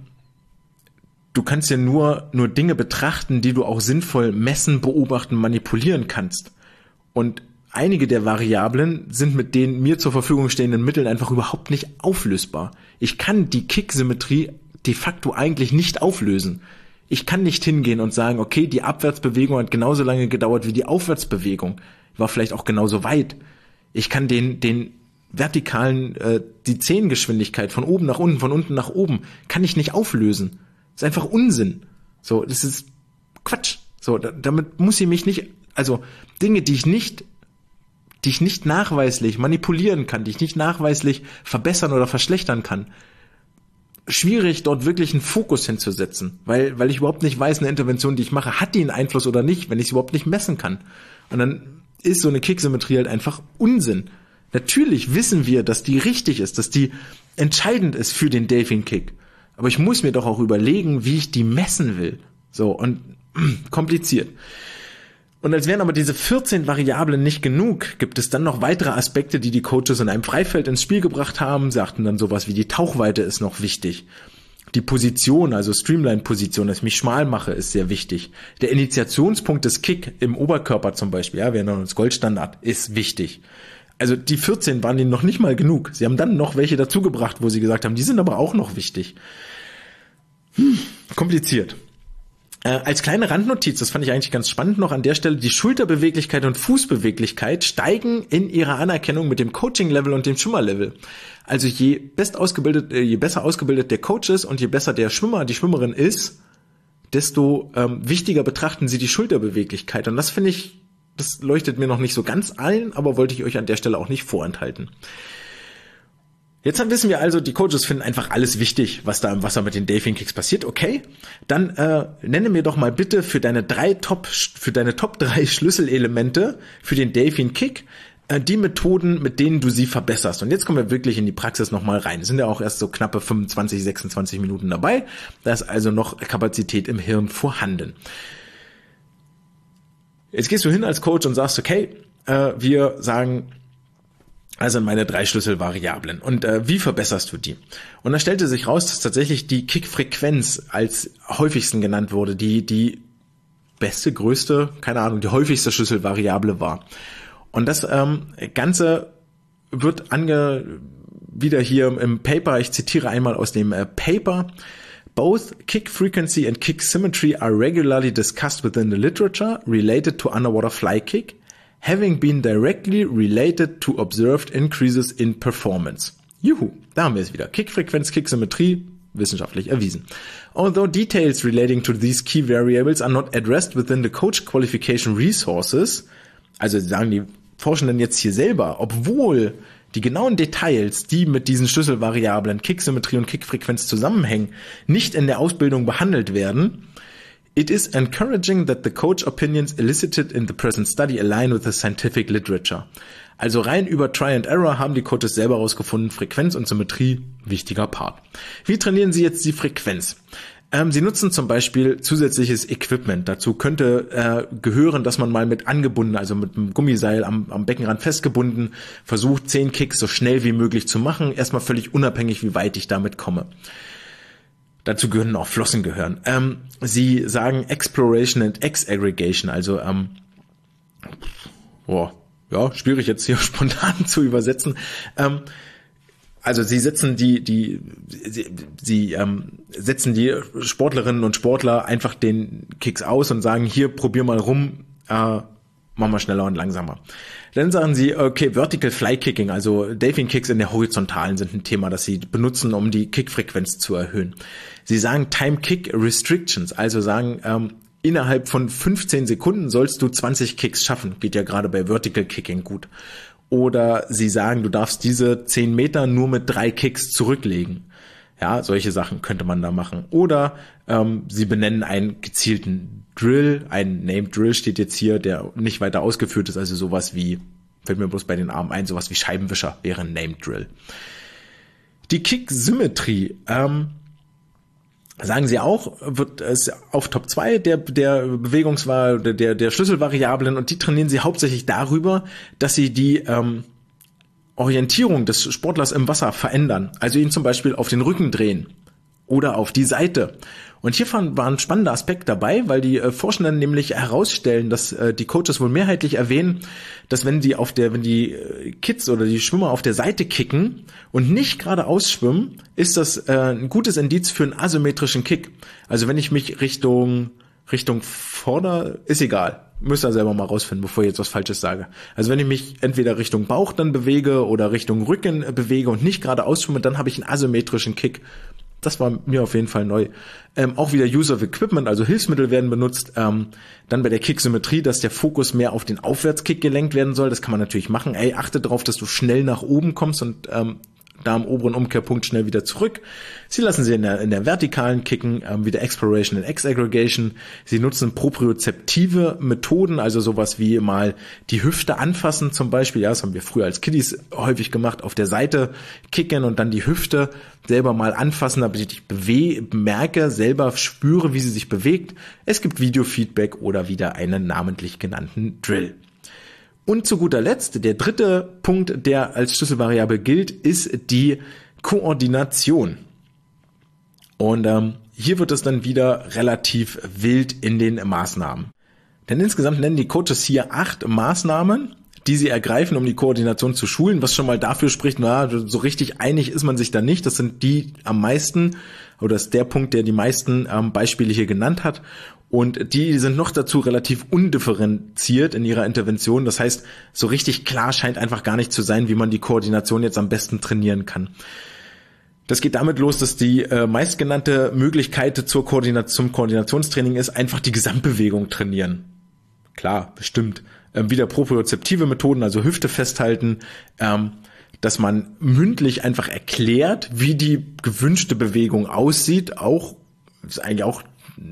du kannst ja nur Dinge betrachten, die du auch sinnvoll messen, beobachten, manipulieren kannst. Und einige der Variablen sind mit den mir zur Verfügung stehenden Mitteln einfach überhaupt nicht auflösbar. Ich kann die Kicksymmetrie de facto eigentlich nicht auflösen. Ich kann nicht hingehen und sagen, okay, die Abwärtsbewegung hat genauso lange gedauert wie die Aufwärtsbewegung. War vielleicht auch genauso weit. Ich kann den vertikalen, die Zehengeschwindigkeit von oben nach unten, von unten nach oben, kann ich nicht auflösen. Das ist einfach Unsinn. So, das ist Quatsch. So, damit muss ich mich nicht, also Dinge, die ich nicht nachweislich manipulieren kann, die ich nicht nachweislich verbessern oder verschlechtern kann, schwierig, dort wirklich einen Fokus hinzusetzen, weil ich überhaupt nicht weiß, eine Intervention, die ich mache, hat die einen Einfluss oder nicht, wenn ich es überhaupt nicht messen kann. Und dann ist so eine Kicksymmetrie halt einfach Unsinn. Natürlich wissen wir, dass die richtig ist, dass die entscheidend ist für den Delfin Kick. Aber ich muss mir doch auch überlegen, wie ich die messen will. So, und kompliziert. Und als wären aber diese 14 Variablen nicht genug, gibt es dann noch weitere Aspekte, die die Coaches in einem Freifeld ins Spiel gebracht haben, sagten dann sowas wie die Tauchweite ist noch wichtig. Die Position, also Streamline-Position, dass ich mich schmal mache, ist sehr wichtig. Der Initiationspunkt des Kick im Oberkörper zum Beispiel, ja, wir nennen uns Goldstandard, ist wichtig. Also die 14 waren ihnen noch nicht mal genug. Sie haben dann noch welche dazugebracht, wo sie gesagt haben, die sind aber auch noch wichtig. Kompliziert. Als kleine Randnotiz, das fand ich eigentlich ganz spannend noch an der Stelle, die Schulterbeweglichkeit und Fußbeweglichkeit steigen in ihrer Anerkennung mit dem Coaching-Level und dem Schwimmer-Level. Also je besser ausgebildet der Coach ist und je besser der Schwimmer, die Schwimmerin ist, desto wichtiger betrachten sie die Schulterbeweglichkeit. Und das finde ich, das leuchtet mir noch nicht so ganz ein, aber wollte ich euch an der Stelle auch nicht vorenthalten. Jetzt wissen wir also, die Coaches finden einfach alles wichtig, was da im Wasser mit den Delfin Kicks passiert. Okay, dann nenne mir doch mal bitte für deine Top 3 Schlüsselelemente für den Delfin Kick die Methoden, mit denen du sie verbesserst. Und jetzt kommen wir wirklich in die Praxis nochmal rein. Es sind ja auch erst so knappe 25, 26 Minuten dabei. Da ist also noch Kapazität im Hirn vorhanden. Jetzt gehst du hin als Coach und sagst, okay, wir sagen, also meine 3 Schlüsselvariablen. Und wie verbesserst du die? Und da stellte sich raus, dass tatsächlich die Kickfrequenz als häufigsten genannt wurde, die beste, größte, keine Ahnung, die häufigste Schlüsselvariable war. Und das Ganze wird wieder hier im Paper, ich zitiere einmal aus dem Paper, Both kick frequency and kick symmetry are regularly discussed within the literature related to underwater fly kick, having been directly related to observed increases in performance. Juhu, da haben wir es wieder. Kickfrequenz, Kicksymmetrie, wissenschaftlich erwiesen. Although details relating to these key variables are not addressed within the coach qualification resources, also sagen die Forschenden jetzt hier selber, obwohl die genauen Details, die mit diesen Schlüsselvariablen Kicksymmetrie und Kickfrequenz zusammenhängen, nicht in der Ausbildung behandelt werden, it is encouraging that the coach opinions elicited in the present study align with the scientific literature. Also rein über Try and Error haben die Coaches selber herausgefunden, Frequenz und Symmetrie, wichtiger Part. Wie trainieren sie jetzt die Frequenz? Sie nutzen zum Beispiel zusätzliches Equipment. Dazu könnte gehören, dass man mal mit angebunden, also mit einem Gummiseil am Beckenrand festgebunden, versucht 10 Kicks so schnell wie möglich zu machen. Erstmal völlig unabhängig, wie weit ich damit komme. Dazu gehören auch Flossen gehören. Sie sagen Exploration and X-Aggregation, also schwierig jetzt hier spontan zu übersetzen. Also sie setzen setzen die Sportlerinnen und Sportler einfach den Kicks aus und sagen, hier, probier mal rum, mach mal schneller und langsamer. Dann sagen sie, okay, Vertical Fly Kicking, also Delfin Kicks in der Horizontalen sind ein Thema, das sie benutzen, um die Kickfrequenz zu erhöhen. Sie sagen Time Kick Restrictions, also sagen, innerhalb von 15 Sekunden sollst du 20 Kicks schaffen, geht ja gerade bei Vertical Kicking gut. Oder sie sagen, du darfst diese 10 Meter nur mit 3 Kicks zurücklegen. Ja, solche Sachen könnte man da machen. Oder sie benennen einen gezielten Drill. Ein Named Drill steht jetzt hier, der nicht weiter ausgeführt ist. Also sowas wie, fällt mir bloß bei den Armen ein, sowas wie Scheibenwischer wäre ein Named Drill. Die Kick-Symmetrie. sagen sie auch, wird es auf Top 2 der Bewegungswahl, der Schlüsselvariablen, und die trainieren sie hauptsächlich darüber, dass sie die Orientierung des Sportlers im Wasser verändern. Also ihn zum Beispiel auf den Rücken drehen oder auf die Seite. Und hier war ein spannender Aspekt dabei, weil die Forschenden nämlich herausstellen, dass die Coaches wohl mehrheitlich erwähnen, dass wenn die Kids oder die Schwimmer auf der Seite kicken und nicht geradeaus schwimmen, ist das ein gutes Indiz für einen asymmetrischen Kick. Also wenn ich mich Richtung Vorder, ist egal. Müsst ihr selber mal rausfinden, bevor ich jetzt was Falsches sage. Also wenn ich mich entweder Richtung Bauch dann bewege oder Richtung Rücken bewege und nicht geradeaus schwimme, dann habe ich einen asymmetrischen Kick. Das war mir auf jeden Fall neu. Auch wieder Use of Equipment, also Hilfsmittel werden benutzt. Dann bei der Kicksymmetrie, dass der Fokus mehr auf den Aufwärtskick gelenkt werden soll. Das kann man natürlich machen. Achte darauf, dass du schnell nach oben kommst und da am oberen Umkehrpunkt schnell wieder zurück. Sie lassen sie in der vertikalen kicken, wieder Exploration and X-Aggregation. Sie nutzen propriozeptive Methoden, also sowas wie mal die Hüfte anfassen zum Beispiel. Ja, das haben wir früher als Kiddies häufig gemacht, auf der Seite kicken und dann die Hüfte selber mal anfassen, damit ich merke, selber spüre, wie sie sich bewegt. Es gibt Videofeedback oder wieder einen namentlich genannten Drill. Und zu guter Letzt, der dritte Punkt, der als Schlüsselvariable gilt, ist die Koordination. Und hier wird es dann wieder relativ wild in den Maßnahmen. Denn insgesamt nennen die Coaches hier 8 Maßnahmen, die sie ergreifen, um die Koordination zu schulen, was schon mal dafür spricht, so richtig einig ist man sich da nicht. Das sind die am meisten, oder das ist der Punkt, der die meisten Beispiele hier genannt hat. Und die sind noch dazu relativ undifferenziert in ihrer Intervention. Das heißt, so richtig klar scheint einfach gar nicht zu sein, wie man die Koordination jetzt am besten trainieren kann. Das geht damit los, dass die meistgenannte Möglichkeit zum Koordinationstraining ist, einfach die Gesamtbewegung trainieren. Klar, bestimmt. Wieder propriozeptive Methoden, also Hüfte festhalten, dass man mündlich einfach erklärt, wie die gewünschte Bewegung aussieht. Ist eigentlich auch,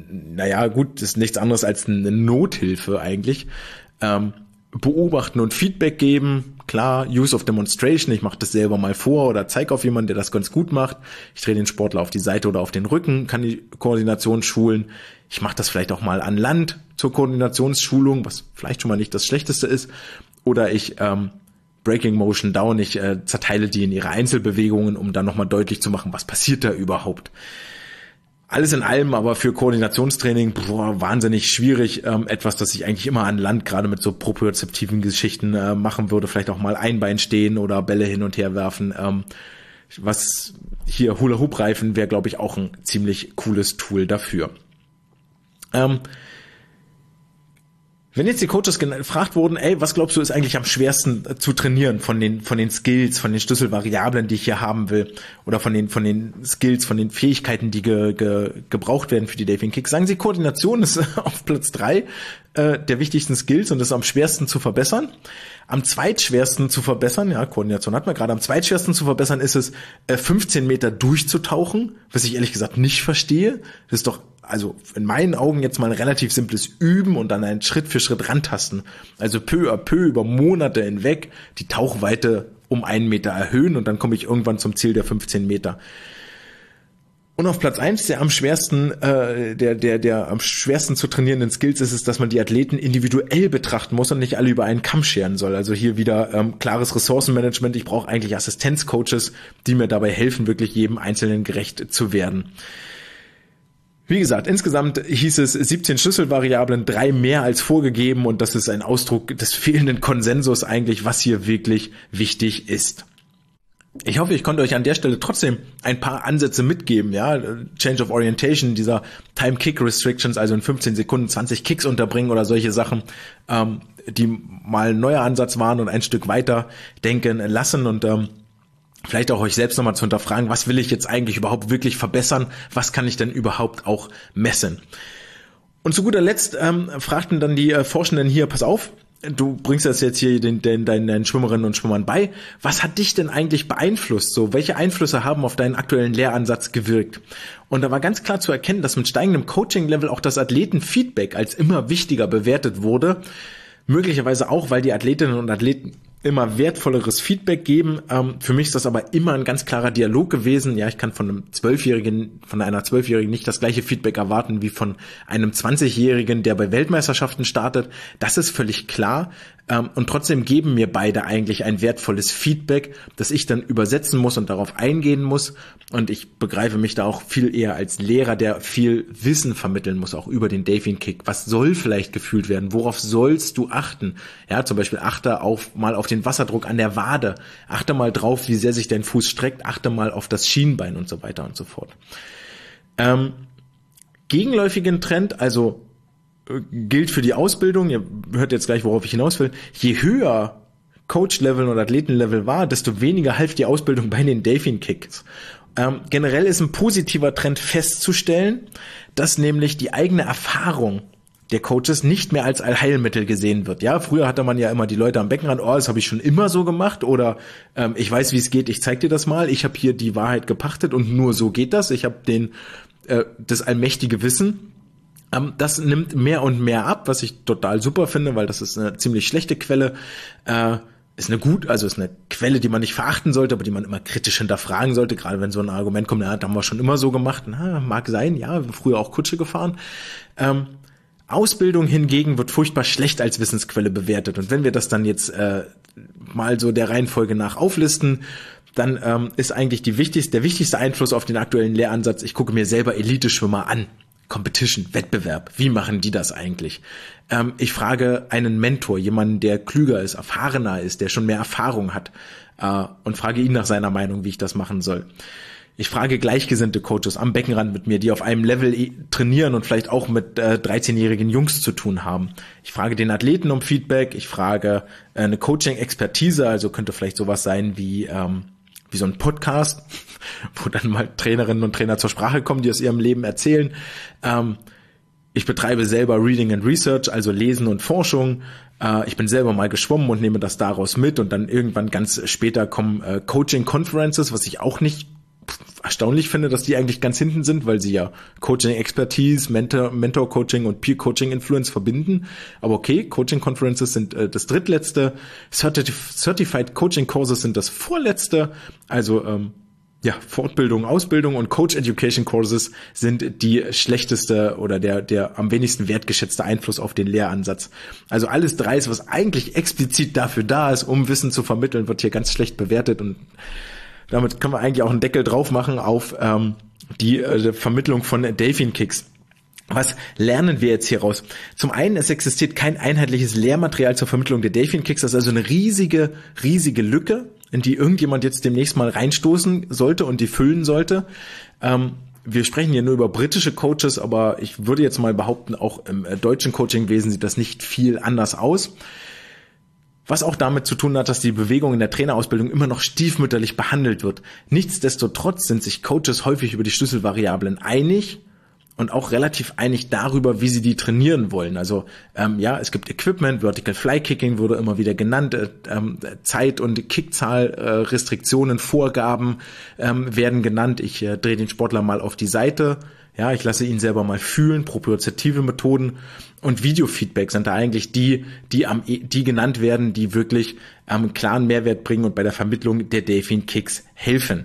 ist nichts anderes als eine Nothilfe eigentlich. Beobachten und Feedback geben, klar, Use of Demonstration, ich mache das selber mal vor oder zeige auf jemanden, der das ganz gut macht. Ich drehe den Sportler auf die Seite oder auf den Rücken, kann die Koordination schulen. Ich mache das vielleicht auch mal an Land zur Koordinationsschulung, was vielleicht schon mal nicht das Schlechteste ist. Oder ich Breaking Motion Down, ich zerteile die in ihre Einzelbewegungen, um dann nochmal deutlich zu machen, was passiert da überhaupt. Alles in allem aber für Koordinationstraining wahnsinnig schwierig. Etwas, das ich eigentlich immer an Land gerade mit so propriozeptiven Geschichten machen würde. Vielleicht auch mal Einbein stehen oder Bälle hin und her werfen. Was hier Hula-Hoop-Reifen wäre, glaube ich, auch ein ziemlich cooles Tool dafür. Wenn jetzt die Coaches gefragt wurden, was glaubst du ist eigentlich am schwersten zu trainieren von den Skills, von den Schlüsselvariablen, die ich hier haben will, oder von den Skills, von den Fähigkeiten, die gebraucht werden für die Delfin Kicks, sagen sie, Koordination ist auf Platz 3 der wichtigsten Skills und ist am schwersten zu verbessern. Am zweitschwersten zu verbessern, ja, Koordination hat man gerade, am zweitschwersten zu verbessern ist es, 15 Meter durchzutauchen, was ich ehrlich gesagt nicht verstehe. Das ist doch, also in meinen Augen jetzt mal ein relativ simples Üben und dann ein Schritt für Schritt rantasten. Also peu à peu über Monate hinweg die Tauchweite um 1 Meter erhöhen und dann komme ich irgendwann zum Ziel der 15 Meter. Und auf Platz 1 der am schwersten zu trainierenden Skills ist es, dass man die Athleten individuell betrachten muss und nicht alle über einen Kamm scheren soll. Also hier wieder klares Ressourcenmanagement. Ich brauche eigentlich Assistenzcoaches, die mir dabei helfen, wirklich jedem Einzelnen gerecht zu werden. Wie gesagt, insgesamt hieß es 17 Schlüsselvariablen, 3 mehr als vorgegeben und das ist ein Ausdruck des fehlenden Konsensus eigentlich, was hier wirklich wichtig ist. Ich hoffe, ich konnte euch an der Stelle trotzdem ein paar Ansätze mitgeben, ja, Change of Orientation, dieser Time Kick Restrictions, also in 15 Sekunden 20 Kicks unterbringen oder solche Sachen, die mal ein neuer Ansatz waren und ein Stück weiter denken lassen und vielleicht auch euch selbst nochmal zu hinterfragen, was will ich jetzt eigentlich überhaupt wirklich verbessern, was kann ich denn überhaupt auch messen? Und zu guter Letzt fragten dann die Forschenden hier, pass auf, du bringst das jetzt hier deinen Schwimmerinnen und Schwimmern bei. Was hat dich denn eigentlich beeinflusst? So, welche Einflüsse haben auf deinen aktuellen Lehransatz gewirkt? Und da war ganz klar zu erkennen, dass mit steigendem Coaching-Level auch das Athletenfeedback als immer wichtiger bewertet wurde. Möglicherweise auch, weil die Athletinnen und Athleten immer wertvolleres Feedback geben. Für mich ist das aber immer ein ganz klarer Dialog gewesen. Ja, ich kann von einer 12-Jährigen nicht das gleiche Feedback erwarten wie von einem 20-Jährigen, der bei Weltmeisterschaften startet. Das ist völlig klar. Und trotzdem geben mir beide eigentlich ein wertvolles Feedback, das ich dann übersetzen muss und darauf eingehen muss. Und ich begreife mich da auch viel eher als Lehrer, der viel Wissen vermitteln muss, auch über den Delfin Kick. Was soll vielleicht gefühlt werden? Worauf sollst du achten? Ja, zum Beispiel achte mal auf den Wasserdruck an der Wade. Achte mal drauf, wie sehr sich dein Fuß streckt. Achte mal auf das Schienbein und so weiter und so fort. Gegenläufigen Trend, also gilt für die Ausbildung, ihr hört jetzt gleich, worauf ich hinaus will, je höher Coach-Level oder Athleten-Level war, desto weniger half die Ausbildung bei den Delfin Kicks. Generell ist ein positiver Trend festzustellen, dass nämlich die eigene Erfahrung der Coaches nicht mehr als Allheilmittel gesehen wird. Ja, früher hatte man ja immer die Leute am Beckenrand, das habe ich schon immer so gemacht, oder ich weiß, wie es geht, ich zeig dir das mal, ich habe hier die Wahrheit gepachtet und nur so geht das, ich habe das allmächtige Wissen. Das nimmt mehr und mehr ab, was ich total super finde, weil das ist eine ziemlich schlechte Quelle. Ist eine Quelle, die man nicht verachten sollte, aber die man immer kritisch hinterfragen sollte, gerade wenn so ein Argument kommt, das haben wir schon immer so gemacht. Mag sein, ja, wir haben früher auch Kutsche gefahren. Ausbildung hingegen wird furchtbar schlecht als Wissensquelle bewertet. Und wenn wir das dann jetzt mal so der Reihenfolge nach auflisten, dann ist eigentlich der wichtigste Einfluss auf den aktuellen Lehransatz, ich gucke mir selber Elite-Schwimmer an. Competition, Wettbewerb. Wie machen die das eigentlich? Ich frage einen Mentor, jemanden, der klüger ist, erfahrener ist, der schon mehr Erfahrung hat, und frage ihn nach seiner Meinung, wie ich das machen soll. Ich frage gleichgesinnte Coaches am Beckenrand mit mir, die auf einem Level trainieren und vielleicht auch mit 13-jährigen Jungs zu tun haben. Ich frage den Athleten um Feedback. Ich frage eine Coaching-Expertise, also könnte vielleicht sowas sein wie so ein Podcast, wo dann mal Trainerinnen und Trainer zur Sprache kommen, die aus ihrem Leben erzählen. Ich betreibe selber Reading and Research, also Lesen und Forschung. Ich bin selber mal geschwommen und nehme das daraus mit, und dann irgendwann ganz später kommen Coaching Conferences, was ich auch nicht erstaunlich finde, dass die eigentlich ganz hinten sind, weil sie ja Coaching-Expertise, Mentor-Coaching und Peer-Coaching-Influence verbinden. Aber okay, Coaching-Conferences sind das drittletzte, Certified Coaching-Courses sind das vorletzte, also Fortbildung, Ausbildung und Coach-Education-Courses sind die schlechteste oder der am wenigsten wertgeschätzte Einfluss auf den Lehransatz. Also alles Dreis, was eigentlich explizit dafür da ist, um Wissen zu vermitteln, wird hier ganz schlecht bewertet, und damit können wir eigentlich auch einen Deckel drauf machen auf die Vermittlung von Delfin Kicks. Was lernen wir jetzt hier raus? Zum einen, es existiert kein einheitliches Lehrmaterial zur Vermittlung der Delfin Kicks. Das ist also eine riesige Lücke, in die irgendjemand jetzt demnächst mal reinstoßen sollte und die füllen sollte. Wir sprechen hier nur über britische Coaches, aber ich würde jetzt mal behaupten, auch im deutschen Coachingwesen sieht das nicht viel anders aus. Was auch damit zu tun hat, dass die Bewegung in der Trainerausbildung immer noch stiefmütterlich behandelt wird. Nichtsdestotrotz sind sich Coaches häufig über die Schlüsselvariablen einig und auch relativ einig darüber, wie sie die trainieren wollen. Also es gibt Equipment, Vertical Fly Kicking wurde immer wieder genannt, Zeit- und Kickzahl, Restriktionen, Vorgaben werden genannt. Ich drehe den Sportler mal auf die Seite. Ja, ich lasse ihn selber mal fühlen, proprioceptive Methoden und Videofeedback sind da eigentlich die genannt werden, die wirklich klaren Mehrwert bringen und bei der Vermittlung der Delfin Kicks helfen.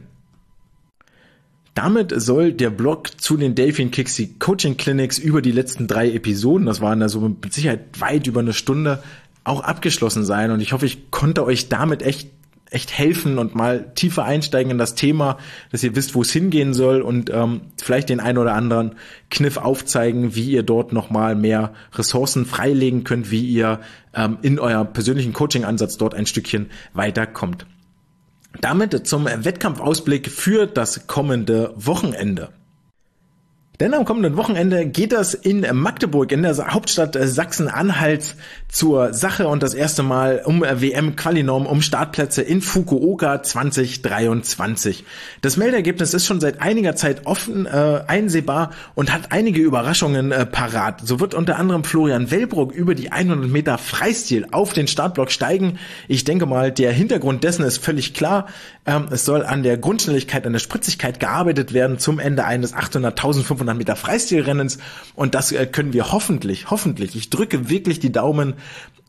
Damit soll der Blog zu den Delfin Kicks, die Coaching Clinics über die letzten 3 Episoden, das waren also mit Sicherheit weit über eine Stunde, auch abgeschlossen sein, und ich hoffe, ich konnte euch damit echt helfen und mal tiefer einsteigen in das Thema, dass ihr wisst, wo es hingehen soll, und vielleicht den einen oder anderen Kniff aufzeigen, wie ihr dort nochmal mehr Ressourcen freilegen könnt, wie ihr in eurem persönlichen Coaching-Ansatz dort ein Stückchen weiterkommt. Damit zum Wettkampfausblick für das kommende Wochenende. Denn am kommenden Wochenende geht es in Magdeburg, in der Hauptstadt Sachsen-Anhalts, zur Sache und das erste Mal um WM-Qualinorm, um Startplätze in Fukuoka 2023. Das Meldeergebnis ist schon seit einiger Zeit offen einsehbar und hat einige Überraschungen parat. So wird unter anderem Florian Wellbrock über die 100 Meter Freistil auf den Startblock steigen. Ich denke mal, der Hintergrund dessen ist völlig klar. Es soll an der Grundschnelligkeit, an der Spritzigkeit gearbeitet werden zum Ende eines 800.500 Meter Freistilrennens, und das können wir hoffentlich, ich drücke wirklich die Daumen,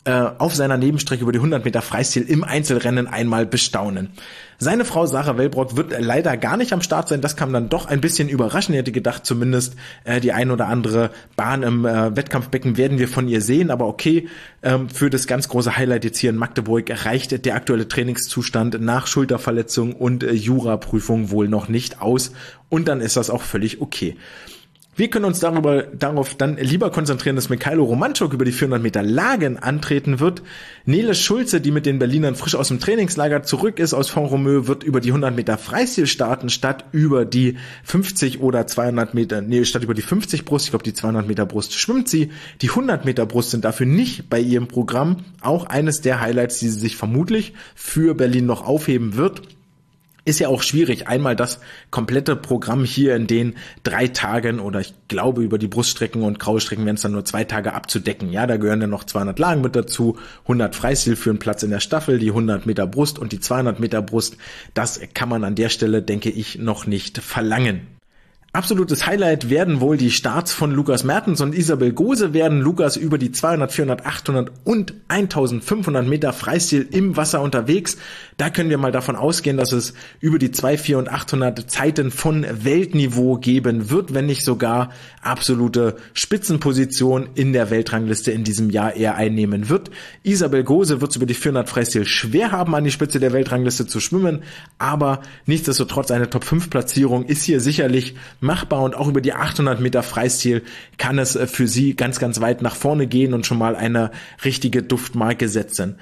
auf seiner Nebenstrecke über die 100 Meter Freistil im Einzelrennen einmal bestaunen. Seine Frau Sarah Wellbrock wird leider gar nicht am Start sein. Das kam dann doch ein bisschen überraschend. Ich hätte gedacht, zumindest die ein oder andere Bahn im Wettkampfbecken werden wir von ihr sehen. Aber okay, für das ganz große Highlight jetzt hier in Magdeburg reicht der aktuelle Trainingszustand nach Schulterverletzung und Juraprüfung wohl noch nicht aus. Und dann ist das auch völlig okay. Wir können uns darauf dann lieber konzentrieren, dass Mikhailo Romanchuk über die 400 Meter Lagen antreten wird. Nele Schulze, die mit den Berlinern frisch aus dem Trainingslager zurück ist aus Font-Romeu, wird über die 100 Meter Freistil starten, statt über die 50 oder 200 Meter, statt über die 50 Brust. Ich glaube, die 200 Meter Brust schwimmt sie. Die 100 Meter Brust sind dafür nicht bei ihrem Programm. Auch eines der Highlights, die sie sich vermutlich für Berlin noch aufheben wird. Ist ja auch schwierig, einmal das komplette Programm hier in den 3 Tagen oder ich glaube über die Bruststrecken und Kraulstrecken werden es dann nur 2 Tage abzudecken. Ja, da gehören dann noch 200 Lagen mit dazu, 100 Freistil für einen Platz in der Staffel, die 100 Meter Brust und die 200 Meter Brust. Das kann man an der Stelle, denke ich, noch nicht verlangen. Absolutes Highlight werden wohl die Starts von Lukas Mertens und Isabel Gose werden. Lukas über die 200, 400, 800 und 1500 Meter Freistil im Wasser unterwegs. Da können wir mal davon ausgehen, dass es über die 2, 4 und 800 Zeiten von Weltniveau geben wird, wenn nicht sogar absolute Spitzenposition in der Weltrangliste in diesem Jahr eher einnehmen wird. Isabel Gose wird es über die 400 Freistil schwer haben, an die Spitze der Weltrangliste zu schwimmen, aber nichtsdestotrotz eine Top-5-Platzierung ist hier sicherlich machbar und auch über die 800 Meter Freistil kann es für sie ganz, ganz weit nach vorne gehen und schon mal eine richtige Duftmarke setzen.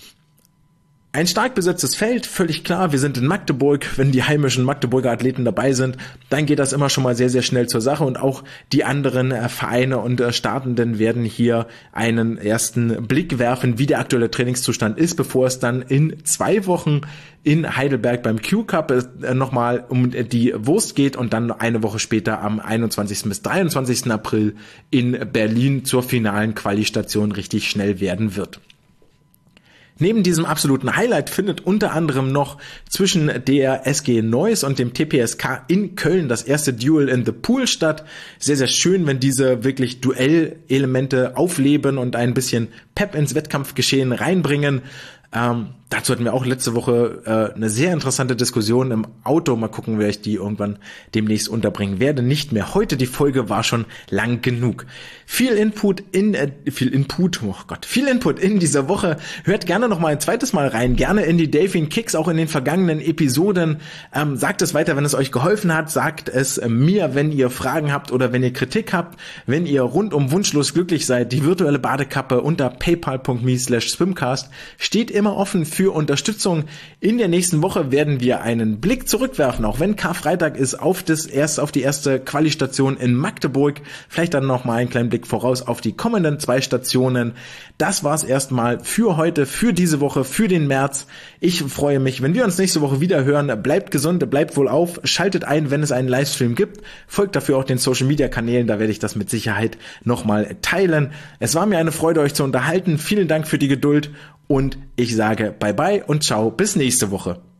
Ein stark besetztes Feld, völlig klar, wir sind in Magdeburg, wenn die heimischen Magdeburger Athleten dabei sind, dann geht das immer schon mal sehr, sehr schnell zur Sache und auch die anderen Vereine und Startenden werden hier einen ersten Blick werfen, wie der aktuelle Trainingszustand ist, bevor es dann in 2 Wochen in Heidelberg beim Q-Cup nochmal um die Wurst geht und dann eine Woche später am 21. bis 23. April in Berlin zur finalen Quali-Station richtig schnell werden wird. Neben diesem absoluten Highlight findet unter anderem noch zwischen der SG Neuss und dem TPSK in Köln das erste Duel in the Pool statt. Sehr, sehr schön, wenn diese wirklich Duellelemente aufleben und ein bisschen Pep ins Wettkampfgeschehen reinbringen. Dazu hatten wir auch letzte Woche eine sehr interessante Diskussion im Auto. Mal gucken, wer ich die irgendwann demnächst unterbringen werde. Nicht mehr heute, die Folge war schon lang genug. Viel Input in dieser Woche. Hört gerne noch mal ein zweites Mal rein. Gerne in die Delfin Kicks, auch in den vergangenen Episoden. Sagt es weiter, wenn es euch geholfen hat. Sagt es mir, wenn ihr Fragen habt oder wenn ihr Kritik habt. Wenn ihr rundum wunschlos glücklich seid, die virtuelle Badekappe unter paypal.me/swimcast steht immer offen für Unterstützung. In der nächsten Woche werden wir einen Blick zurückwerfen, auch wenn Karfreitag ist, auf die erste Quali-Station in Magdeburg. Vielleicht dann noch mal einen kleinen Blick voraus auf die kommenden 2 Stationen. Das war's erstmal für heute, für diese Woche, für den März. Ich freue mich, wenn wir uns nächste Woche wieder hören. Bleibt gesund, bleibt wohlauf, schaltet ein, wenn es einen Livestream gibt. Folgt dafür auch den Social-Media-Kanälen, da werde ich das mit Sicherheit nochmal teilen. Es war mir eine Freude, euch zu unterhalten. Vielen Dank für die Geduld und ich sage Bye-bye und ciao, bis nächste Woche.